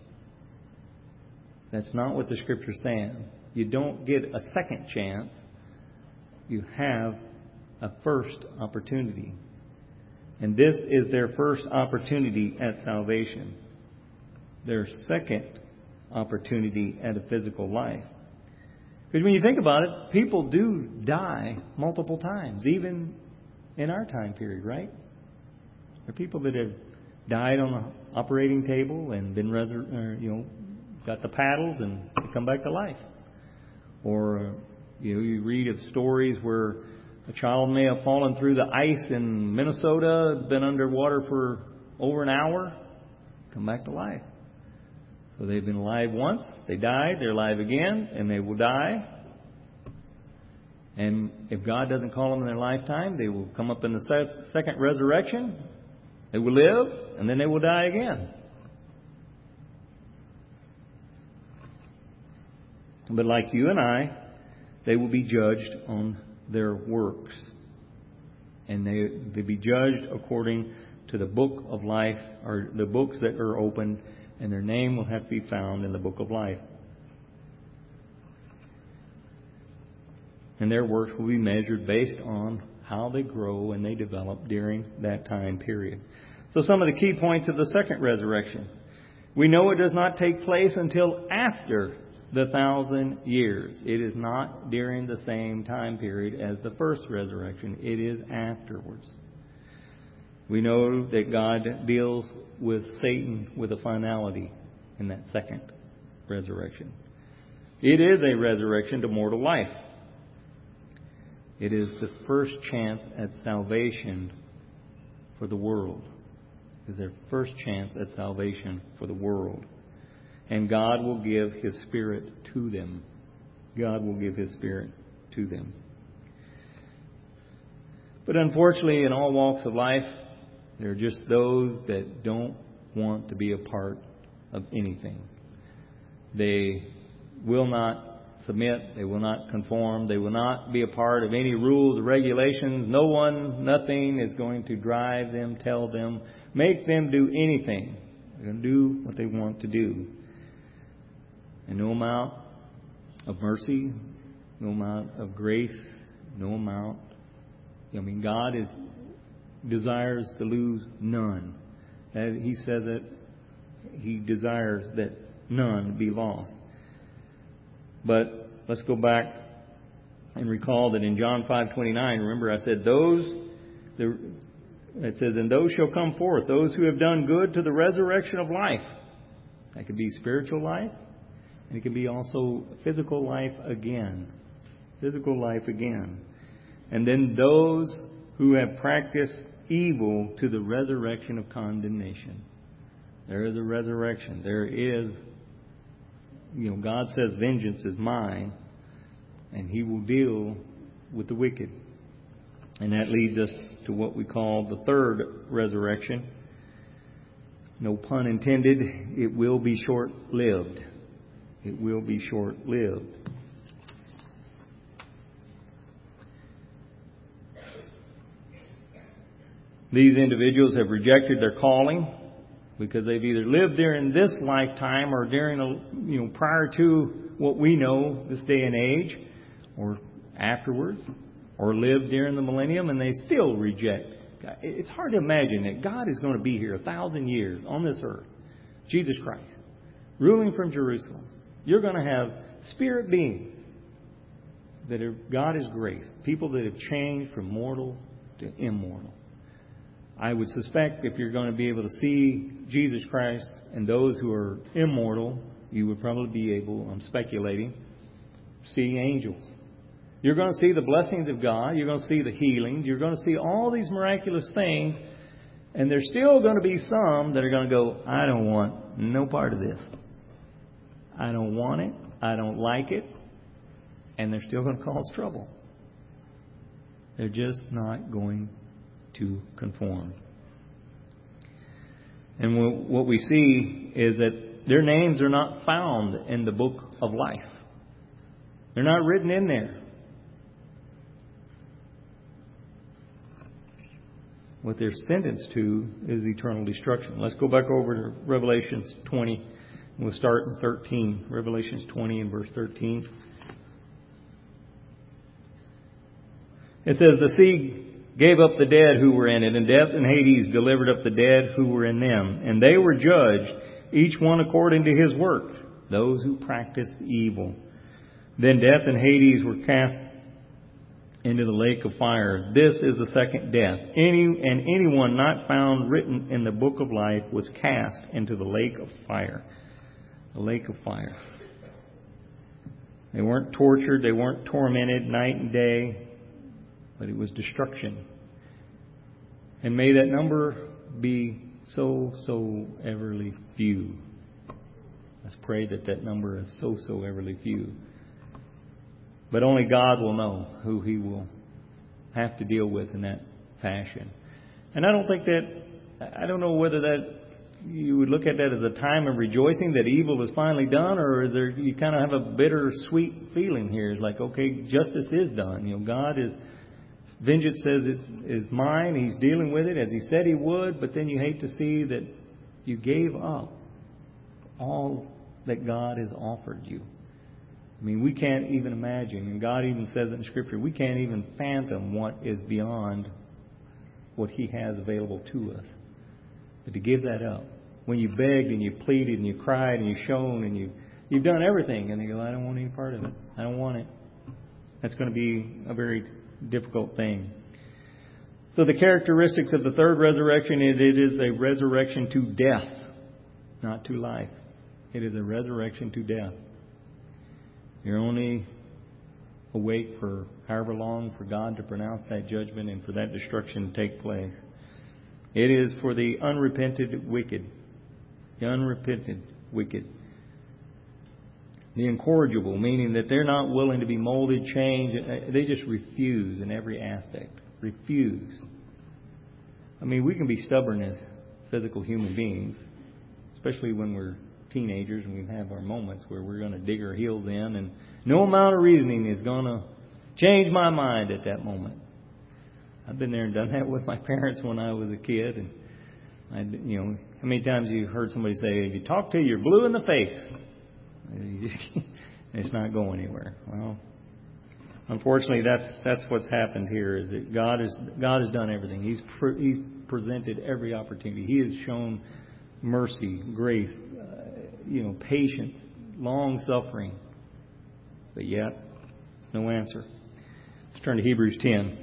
That's not what the Scripture's saying. You don't get a second chance. You have a first opportunity. And this is their first opportunity at salvation. Their second opportunity at a physical life. Because when you think about it, people do die multiple times, even in our time period, right? There are people that have died on the operating table and been, resur- or, you know, got the paddles and they come back to life. Or, you know, you read of stories where a child may have fallen through the ice in Minnesota, been underwater for over an hour, come back to life. So they've been alive once, they died, they're alive again, and they will die. And if God doesn't call them in their lifetime, they will come up in the second resurrection. They will live, and then they will die again. But like you and I, they will be judged on their works. And they they be judged according to the book of life, or the books that are opened, and their name will have to be found in the book of life. And their works will be measured based on how they grow and they develop during that time period. So some of the key points of the second resurrection. We know it does not take place until after the thousand years. It is not during the same time period as the first resurrection. It is afterwards. We know that God deals with Satan with a finality in that second resurrection. It is a resurrection to mortal life. It is the first chance at salvation for the world. It is their first chance at salvation for the world. And God will give His Spirit to them. God will give His Spirit to them. But unfortunately, in all walks of life, there are just those that don't want to be a part of anything. They will not submit. They will not conform. They will not be a part of any rules or regulations. No one, nothing is going to drive them, tell them, make them do anything. They're going to do what they want to do. And no amount of mercy, no amount of grace, no amount. I mean, God is desires to lose none. And He says that He desires that none be lost. But let's go back and recall that in John five twenty-nine, remember I said those, the, it says, and those shall come forth, those who have done good to the resurrection of life. That could be spiritual life, and it can be also physical life again. Physical life again. And then those who have practiced evil to the resurrection of condemnation. There is a resurrection. There is, you know, God says, vengeance is mine, and He will deal with the wicked. And that leads us to what we call the third resurrection. No pun intended. It will be short-lived. It will be short-lived. These individuals have rejected their calling because they've either lived during this lifetime or during, a, you know, prior to what we know this day and age, or afterwards, or lived during the millennium, and they still reject. It's hard to imagine that God is going to be here a thousand years on this earth, Jesus Christ, ruling from Jerusalem. You're going to have spirit beings that are God is grace, people that have changed from mortal to immortal. I would suspect if you're going to be able to see Jesus Christ and those who are immortal, you would probably be able, I'm speculating, see angels. You're going to see the blessings of God. You're going to see the healings. You're going to see all these miraculous things. And there's still going to be some that are going to go, I don't want no part of this. I don't want it. I don't like it. And they're still going to cause trouble. They're just not going to conform. And what we see is that their names are not found in the book of life. They're not written in there. what they're sentenced to is eternal destruction. Let's go back over to Revelations twenty. We'll start in thirteen. Revelations twenty and verse thirteen. It says, the sea gave up the dead who were in it, and death and Hades delivered up the dead who were in them. And they were judged, each one according to his work, those who practiced evil. Then death and Hades were cast into the lake of fire. This is the second death. Any and anyone not found written in the book of life was cast into the lake of fire. The lake of fire. They weren't tortured. They weren't tormented night and day. But it was destruction. And may that number be so, so everly few. Let's pray that that number is so, so everly few. But only God will know who He will have to deal with in that fashion. And I don't think that, I don't know whether that you would look at that as a time of rejoicing that evil is finally done, or is there, you kind of have a bitter, sweet feeling here. It's like, okay, justice is done. You know, God is, vengeance says it's is mine. He's dealing with it as He said He would, but then you hate to see that you gave up all that God has offered you. I mean, we can't even imagine, and God even says it in Scripture, we can't even fathom what is beyond what He has available to us. But to give that up, when you begged and you pleaded and you cried and you shone and you, you've done everything, and they go, I don't want any part of it. I don't want it. That's going to be a very difficult thing. So the characteristics of the third resurrection is it is a resurrection to death, not to life. It is a resurrection to death. You're only awake for however long for God to pronounce that judgment and for that destruction to take place. It is for the unrepented wicked. The unrepented wicked. The incorrigible, meaning that they're not willing to be molded, changed. They just refuse in every aspect. Refuse. I mean, we can be stubborn as physical human beings, especially when we're teenagers and we have our moments where we're going to dig our heels in, and no amount of reasoning is going to change my mind at that moment. I've been there and done that with my parents when I was a kid, and I, you know, how many times you heard somebody say, "If you talk to you, you're blue in the face." You just, it's not going anywhere. Well, unfortunately, that's that's what's happened here. Is that God is God has done everything. He's pre, He's presented every opportunity. He has shown mercy, grace, uh, you know, patience, long suffering, but yet no answer. Let's turn to Hebrews ten.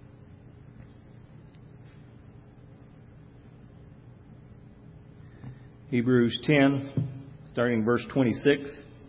Hebrews ten, starting verse twenty-six.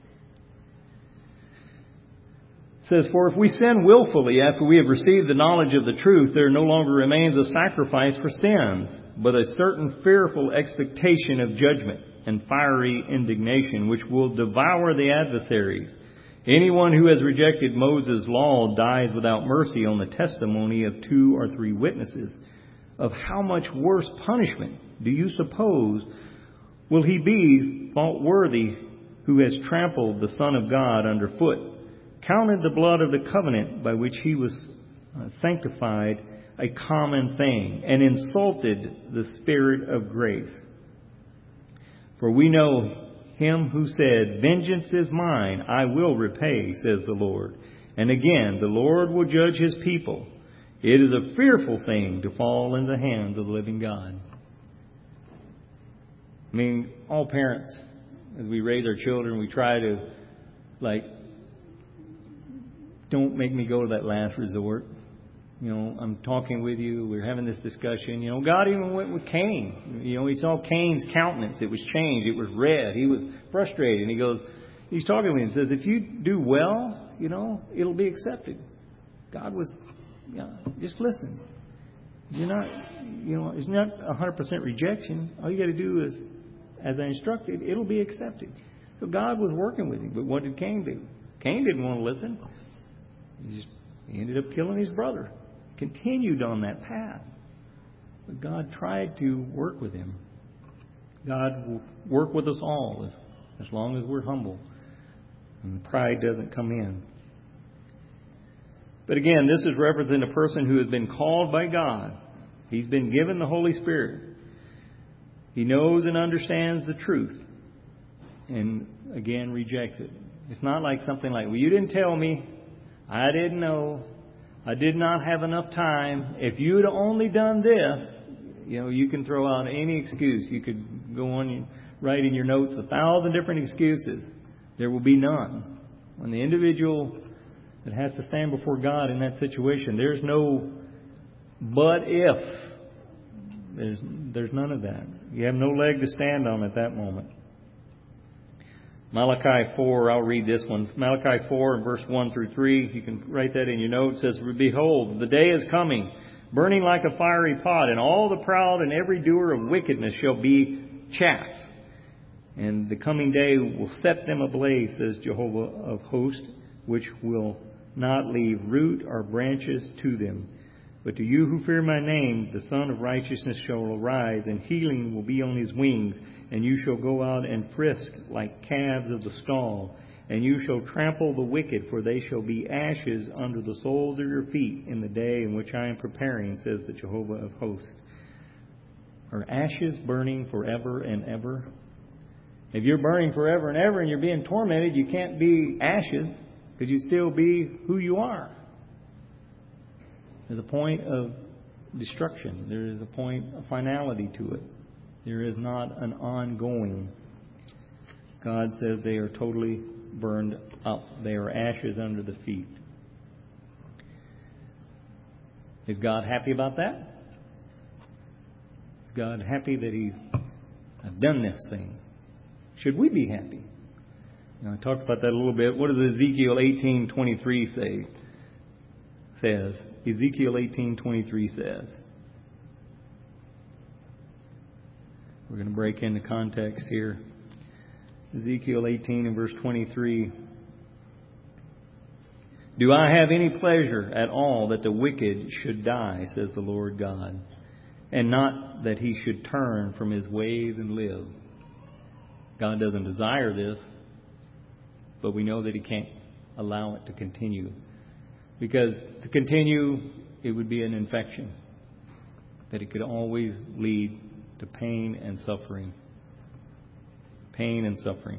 It says, "For if we sin willfully after we have received the knowledge of the truth, there no longer remains a sacrifice for sins, but a certain fearful expectation of judgment and fiery indignation, which will devour the adversaries. Anyone who has rejected Moses' law dies without mercy on the testimony of two or three witnesses. Of how much worse punishment do you suppose will he be thought worthy who has trampled the Son of God underfoot, counted the blood of the covenant by which he was uh, sanctified a common thing, and insulted the Spirit of grace? For we know him who said, 'Vengeance is mine, I will repay, says the Lord.' And again, the Lord will judge his people. It is a fearful thing to fall in the hands of the living God." I mean, all parents, as we raise our children, we try to, like, don't make me go to that last resort. You know, I'm talking with you. We're having this discussion. You know, God even went with Cain. You know, he saw Cain's countenance. It was changed. It was red. He was frustrated. And he goes, he's talking to me and says, if you do well, you know, it'll be accepted. God was, you know, just listen. You're not, you know, it's not one hundred percent rejection. All you got to do is, as I instructed, it'll be accepted. So God was working with him. But what did Cain do? Cain didn't want to listen. He just he ended up killing his brother. Continued on that path. But God tried to work with him. God will work with us all as, as long as we're humble and pride doesn't come in. But again, this is representing a person who has been called by God. He's been given the Holy Spirit. He knows and understands the truth. And again, rejects it. It's not like something like, well, you didn't tell me. I didn't know. I did not have enough time. If you had only done this, you know, you can throw out any excuse. You could go on and write in your notes a thousand different excuses. There will be none. When the individual that has to stand before God in that situation, there's no but if. There's, there's none of that. You have no leg to stand on at that moment. Malachi four, I'll read this one. Malachi four, verse one through three. You can write that in your notes. It says, Behold, the day is coming, burning like a fiery pot, and all the proud and every doer of wickedness shall be chaff. And the coming day will set them ablaze, says Jehovah of hosts, which will not leave root or branches to them. But to you who fear my name, the Son of Righteousness shall arise, and healing will be on his wings. And you shall go out and frisk like calves of the stall. And you shall trample the wicked, for they shall be ashes under the soles of your feet in the day in which I am preparing, says the Jehovah of hosts. Are ashes burning forever and ever? If you're burning forever and ever and you're being tormented, you can't be ashes, because you still be who you are. There's a point of destruction. There is a point of finality to it. There is not an ongoing. God says they are totally burned up. They are ashes under the feet. Is God happy about that? Is God happy that He's done this thing? Should we be happy? Now, I talked about that a little bit. What does Ezekiel eighteen twenty-three say? Says Ezekiel eighteen twenty-three says. We're going to break into context here. Ezekiel eighteen and verse twenty-three. Do I have any pleasure at all that the wicked should die, says the Lord God, and not that he should turn from his ways and live? God doesn't desire this, but we know that He can't allow it to continue. Because to continue, it would be an infection. That it could always lead to pain and suffering. Pain and suffering.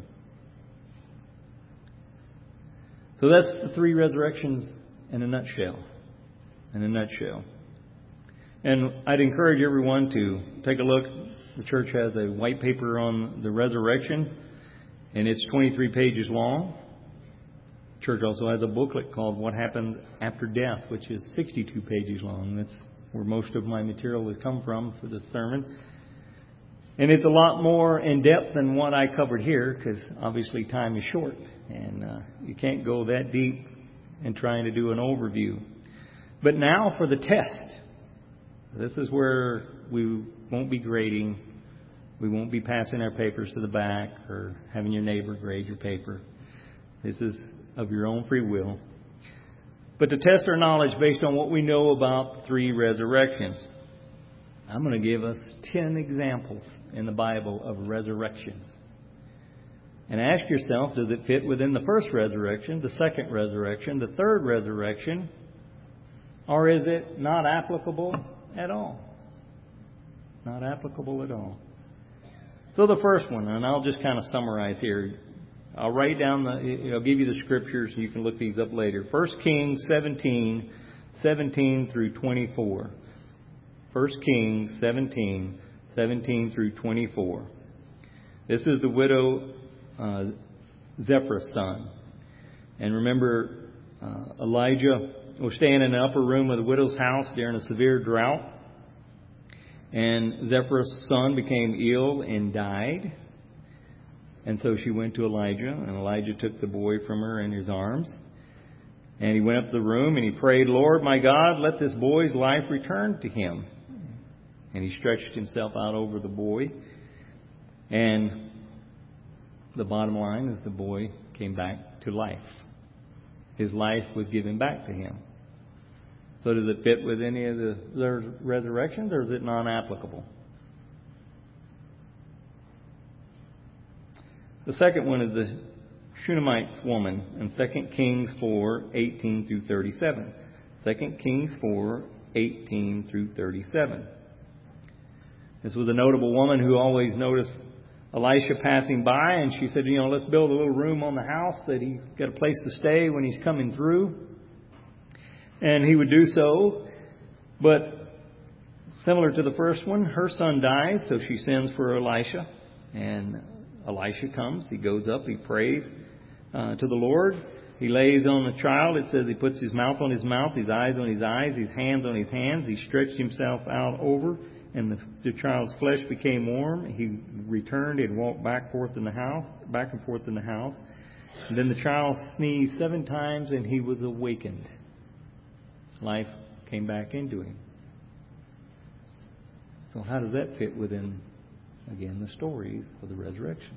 So that's the three resurrections in a nutshell. In a nutshell. And I'd encourage everyone to take a look. The church has a white paper on the resurrection, and it's twenty-three pages long. The church also has a booklet called What Happened After Death, which is sixty-two pages long. That's where most of my material has come from for this sermon. And it's a lot more in depth than what I covered here, because obviously time is short, and uh, you can't go that deep in trying to do an overview. But now for the test. This is where we won't be grading. We won't be passing our papers to the back or having your neighbor grade your paper. This is of your own free will. But to test our knowledge based on what we know about three resurrections, I'm going to give us ten examples in the Bible of resurrections. And ask yourself, does it fit within the first resurrection, the second resurrection, the third resurrection, or is it not applicable at all? Not applicable at all. So the first one, and I'll just kind of summarize here. I'll write down the, I'll give you the scriptures, and you can look these up later. First Kings seventeen, seventeen through twenty-four. First Kings seventeen, seventeen through twenty-four. This is the widow uh, Zephyr's son. And remember, uh, Elijah was staying in the upper room of the widow's house during a severe drought. And Zephyr's son became ill and died. And so she went to Elijah, and Elijah took the boy from her in his arms. And he went up to the room and he prayed, Lord, my God, let this boy's life return to him. And he stretched himself out over the boy. And the bottom line is the boy came back to life. His life was given back to him. So does it fit with any of the resurrections, or is it non-applicable? The second one is the Shunammite woman in Second Kings four, eighteen through thirty-seven. Second Kings four, eighteen through thirty-seven. This was a notable woman who always noticed Elisha passing by, and she said, you know, let's build a little room on the house that he's got a place to stay when he's coming through. And he would do so. But similar to the first one, her son dies, so she sends for Elisha. And Elisha comes. He goes up. He prays uh, to the Lord. He lays on the child. It says he puts his mouth on his mouth, his eyes on his eyes, his hands on his hands. He stretched himself out over, and the, the child's flesh became warm. He returned and walked back forth in the house, back and forth in the house. And then the child sneezed seven times, and he was awakened. Life came back into him. So how does that fit within, again, the story of the resurrection?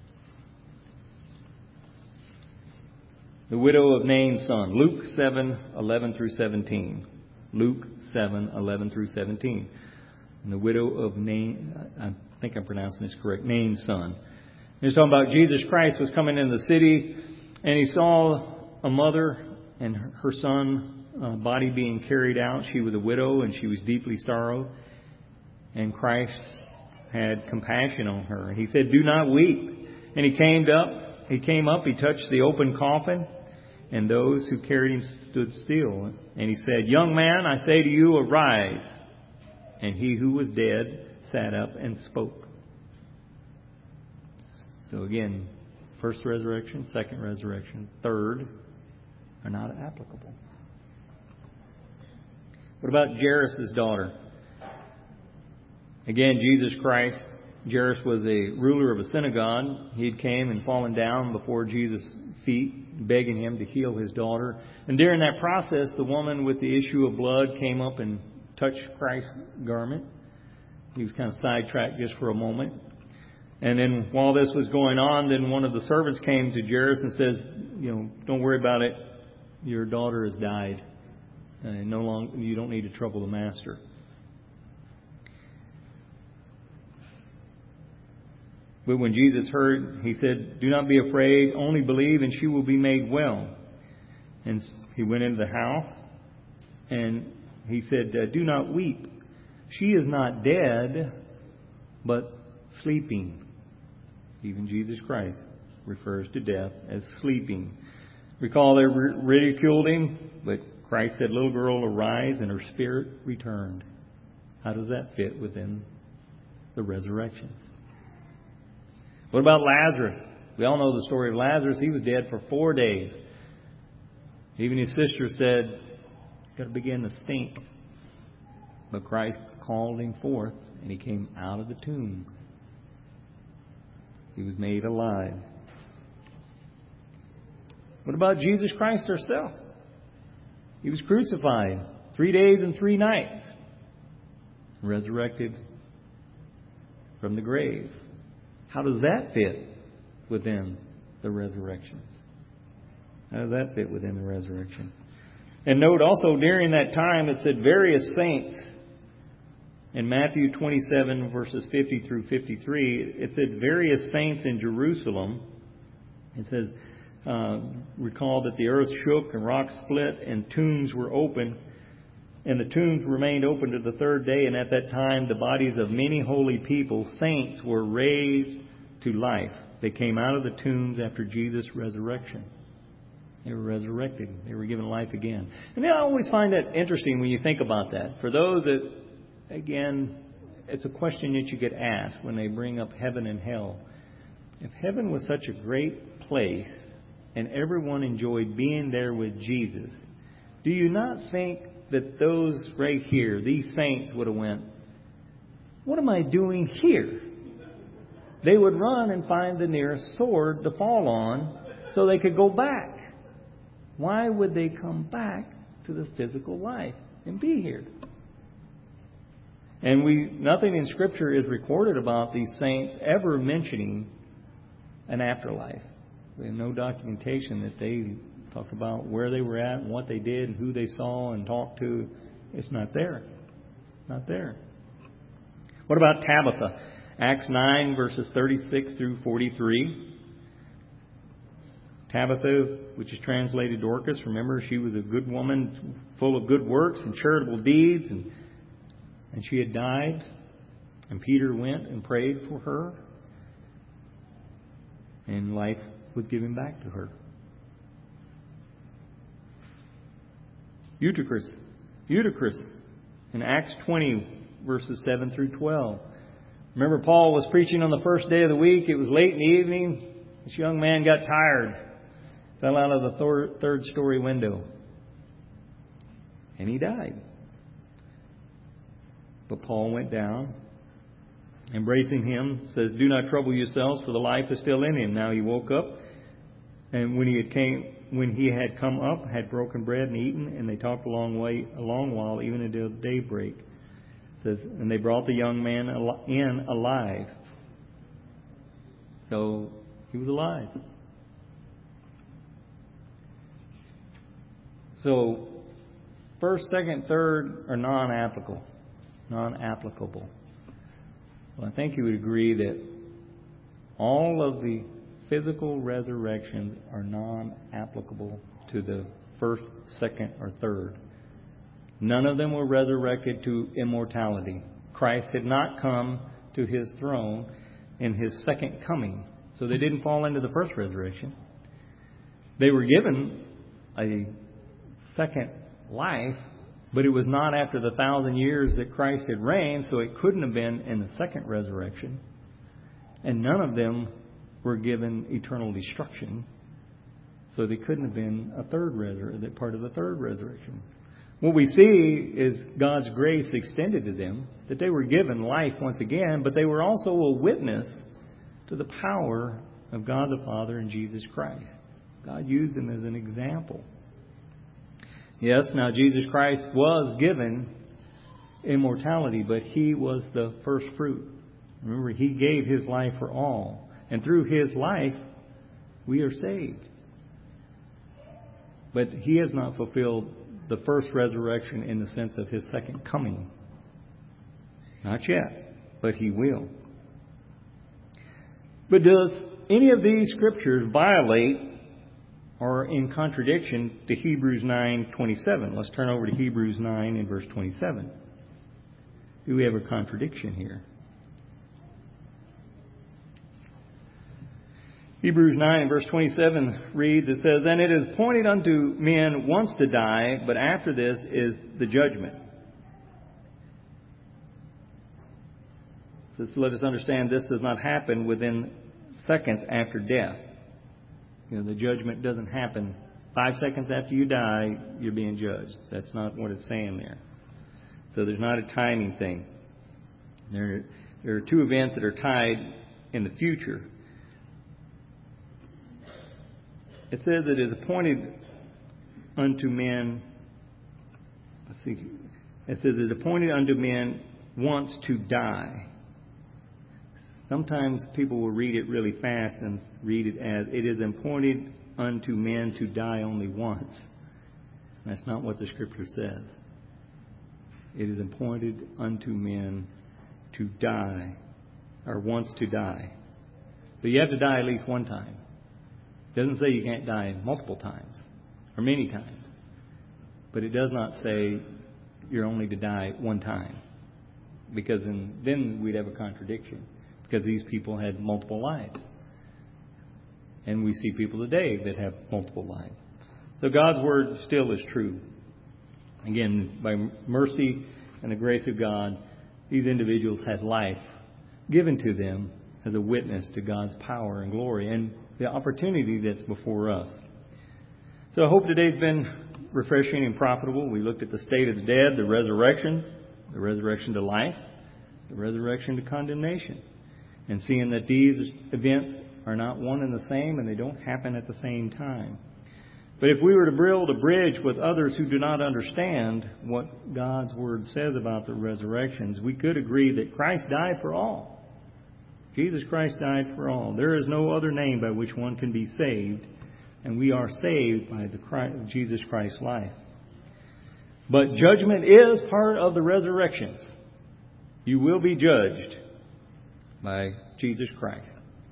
The widow of Nain's son, Luke seven eleven through seventeen. Luke seven eleven through seventeen. And the widow of Nain, I think I'm pronouncing this correct, Nain's son. He's talking about Jesus Christ was coming into the city, and he saw a mother and her son uh, body being carried out. She was a widow, and she was deeply sorrowed. And Christ had compassion on her. He said, "Do not weep." And he came up. He came up. He touched the open coffin, and those who carried him stood still. And he said, "Young man, I say to you, arise." And he who was dead sat up and spoke. So again, first resurrection, second resurrection, third are not applicable. What about Jairus' daughter? Again, Jesus Christ, Jairus was a ruler of a synagogue. He had came and fallen down before Jesus' feet, begging him to heal his daughter. And during that process, the woman with the issue of blood came up and touched Christ's garment. He was kind of sidetracked just for a moment. And then while this was going on, then one of the servants came to Jairus and says, you know, don't worry about it. Your daughter has died. And no longer, you don't need to trouble the master. But when Jesus heard, he said, "Do not be afraid, only believe and she will be made well." And he went into the house and he said, "Do not weep. She is not dead, but sleeping." Even Jesus Christ refers to death as sleeping. Recall they ridiculed him, but Christ said, "Little girl, arise," and her spirit returned. How does that fit within the resurrection? What about Lazarus? We all know the story of Lazarus. He was dead for four days. Even his sister said, "It's got to begin to stink." But Christ called him forth, and he came out of the tomb. He was made alive. What about Jesus Christ herself? He was crucified three days and three nights, resurrected from the grave. How does that fit within the resurrection? How does that fit within the resurrection? And note also during that time it said various saints. In Matthew twenty-seven verses fifty through fifty-three, it said various saints in Jerusalem. It says, uh, recall that the earth shook and rocks split and tombs were open. And the tombs remained open to the third day. And at that time, the bodies of many holy people, saints, were raised to life. They came out of the tombs after Jesus' resurrection. They were resurrected. They were given life again. And I always find that interesting when you think about that. For those that, again, it's a question that you get asked when they bring up heaven and hell. If heaven was such a great place and everyone enjoyed being there with Jesus, do you not think that those right here, these saints, would have went, "What am I doing here?" They would run and find the nearest sword to fall on so they could go back. Why would they come back to this physical life and be here? And we nothing in Scripture is recorded about these saints ever mentioning an afterlife. We have no documentation that they talked about where they were at and what they did and who they saw and talked to. It's not there. Not there. What about Tabitha? Acts nine, verses thirty-six through forty-three. Tabitha, which is translated Dorcas, remember, she was a good woman, full of good works and charitable deeds, and, and she had died. And Peter went and prayed for her, and life was given back to her. Eutychus, Eutychus in Acts twenty, verses seven through twelve. Remember, Paul was preaching on the first day of the week. It was late in the evening. This young man got tired, fell out of the thir- third story window, and he died. But Paul went down, embracing him, says, "Do not trouble yourselves, for the life is still in him." Now he woke up, and when he had came, when he had come up, had broken bread and eaten, and they talked a long way, a long while, even until daybreak. It says, and they brought the young man in alive. So he was alive. So first, second, third are non-applicable. Non-applicable. Well, I think you would agree that all of the physical resurrections are non-applicable to the first, second, or third. None of them were resurrected to immortality. Christ had not come to His throne in His second coming, so they didn't fall into the first resurrection. They were given a second life, but it was not after the thousand years that Christ had reigned, so it couldn't have been in the second resurrection. And none of them were given eternal destruction, so they couldn't have been a third resurrection, part of the third resurrection. What we see is God's grace extended to them, that they were given life once again, but they were also a witness to the power of God the Father and Jesus Christ. God used them as an example. Yes, now Jesus Christ was given immortality, but He was the first fruit. Remember, He gave His life for all. And through His life, we are saved. But He has not fulfilled the first resurrection in the sense of His second coming. Not yet, but He will. But does any of these scriptures violate or in contradiction to Hebrews nine twenty-seven? Let's turn over to Hebrews nine and verse twenty-seven. Do we have a contradiction here? Hebrews nine and verse twenty-seven reads, it says, "And it is appointed unto men once to die, but after this is the judgment." So let us understand this does not happen within seconds after death. You know, the judgment doesn't happen five seconds after you die, you're being judged. That's not what it's saying there. So there's not a timing thing. There, there are two events that are tied in the future. It says it is appointed unto men. Let's see. It says it is appointed unto men once to die. Sometimes people will read it really fast and read it as it is appointed unto men to die only once. That's not what the Scripture says. It is appointed unto men to die, or once to die. So you have to die at least one time. It doesn't say you can't die multiple times or many times. But it does not say you're only to die one time. Because then, then we'd have a contradiction. Because these people had multiple lives. And we see people today that have multiple lives. So God's Word still is true. Again, by mercy and the grace of God, these individuals had life given to them as a witness to God's power and glory and the opportunity that's before us. So I hope today's been refreshing and profitable. We looked at the state of the dead, the resurrection, the resurrection to life, the resurrection to condemnation. And seeing that these events are not one and the same and they don't happen at the same time. But if we were to build a bridge with others who do not understand what God's Word says about the resurrections, we could agree that Christ died for all. Jesus Christ died for all. There is no other name by which one can be saved, and we are saved by the Christ, Jesus Christ's life. But judgment is part of the resurrections. You will be judged by Jesus Christ.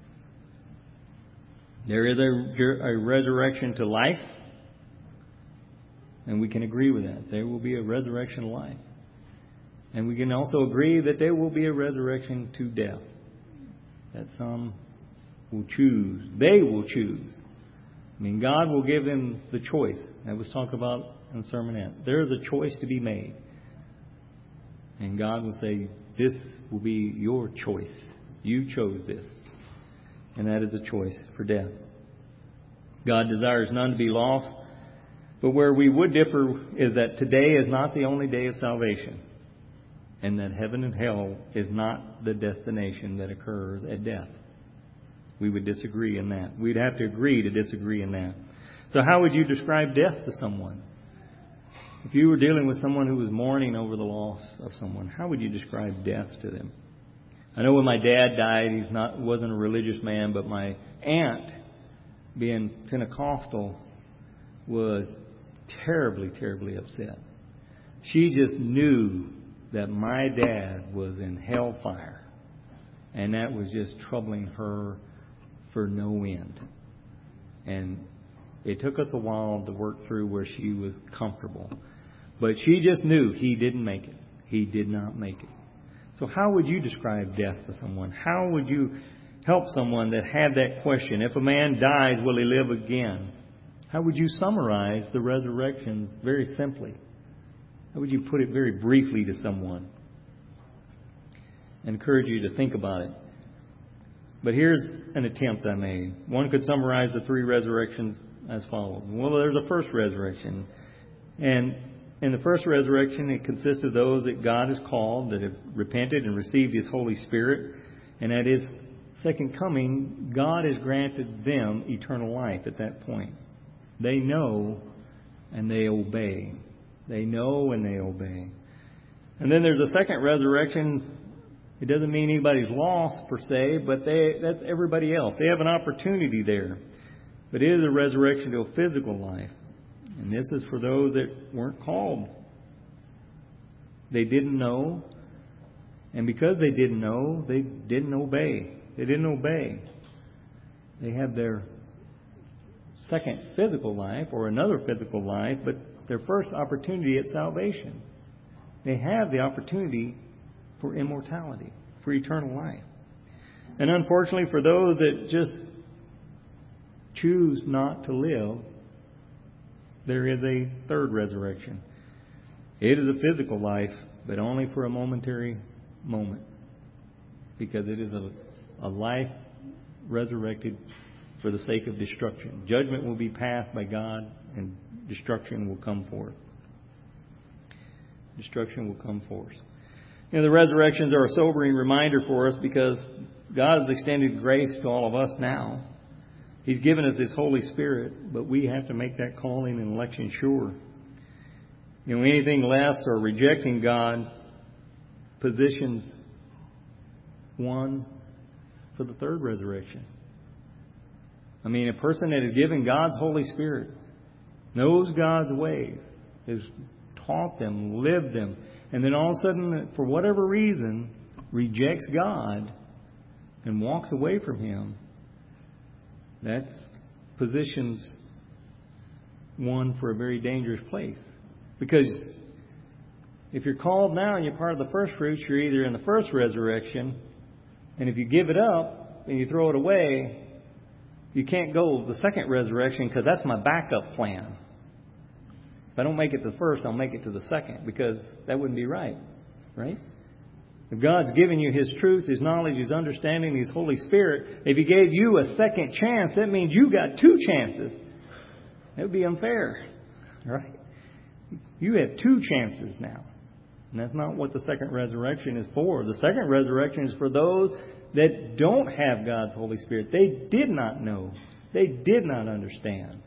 There is a, a resurrection to life, and we can agree with that. There will be a resurrection to life. And we can also agree that there will be a resurrection to death. That some will choose. They will choose. I mean, God will give them the choice. That was talked about in the sermonette. There is a choice to be made. And God will say, this will be your choice. You chose this. And that is a choice for death. God desires none to be lost. But where we would differ is that today is not the only day of salvation. And that heaven and hell is not the destination that occurs at death. We would disagree in that. We'd have to agree to disagree in that. So how would you describe death to someone? If you were dealing with someone who was mourning over the loss of someone, how would you describe death to them? I know when my dad died, he's not wasn't a religious man, but my aunt, being Pentecostal, was terribly, terribly upset. She just knew that my dad was in hellfire. And that was just troubling her for no end. And it took us a while to work through where she was comfortable. But she just knew he didn't make it. He did not make it. So how would you describe death to someone? How would you help someone that had that question? If a man dies, will he live again? How would you summarize the resurrection very simply? How would you put it very briefly to someone? I encourage you to think about it. But here's an attempt I made. One could summarize the three resurrections as follows. Well, there's a first resurrection. And in the first resurrection, it consists of those that God has called, that have repented and received His Holy Spirit. And at His second coming, God has granted them eternal life at that point. They know and they obey. They know and they obey. And then there's a second resurrection. It doesn't mean anybody's lost per se, but they that's everybody else. They have an opportunity there. But it is a resurrection to a physical life. And this is for those that weren't called. They didn't know. And because they didn't know, they didn't obey. They didn't obey. They had their second physical life or another physical life, but their first opportunity at salvation. They have the opportunity for immortality, for eternal life. And unfortunately, for those that just choose not to live, there is a third resurrection. It is a physical life, but only for a momentary moment. Because it is a, a life resurrected for the sake of destruction. Judgment will be passed by God, and destruction will come forth. Destruction will come forth. You know, the resurrections are a sobering reminder for us because God has extended grace to all of us now. He's given us His Holy Spirit, but we have to make that calling and election sure. You know, anything less or rejecting God positions one for the third resurrection. I mean, a person that is given God's Holy Spirit, knows God's ways, has taught them, lived them, and then all of a sudden, for whatever reason, rejects God and walks away from Him, that positions one for a very dangerous place. Because if you're called now and you're part of the first fruits, you're either in the first resurrection, and if you give it up and you throw it away, you can't go the second resurrection because that's my backup plan. If I don't make it to the first, I'll make it to the second, because that wouldn't be right. Right? If God's given you His truth, His knowledge, His understanding, His Holy Spirit, if He gave you a second chance, that means you got two chances. That would be unfair. Right? You have two chances now. And that's not what the second resurrection is for. The second resurrection is for those that don't have God's Holy Spirit. They did not know. They did not understand.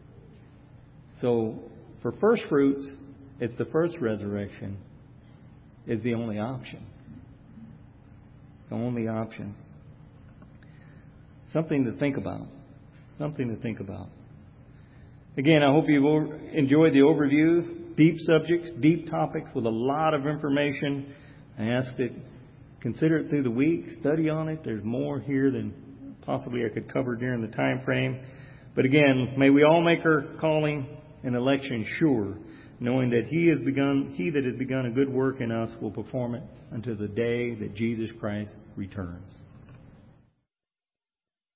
So, for first fruits, it's the first resurrection is the only option. The only option. Something to think about. Something to think about. Again, I hope you've enjoyed the overview. Deep subjects, deep topics with a lot of information. I ask that consider it through the week. Study on it. There's more here than possibly I could cover during the time frame. But again, may we all make our calling and election sure. knowing that He has begun, He that has begun a good work in us will perform it until the day that Jesus Christ returns.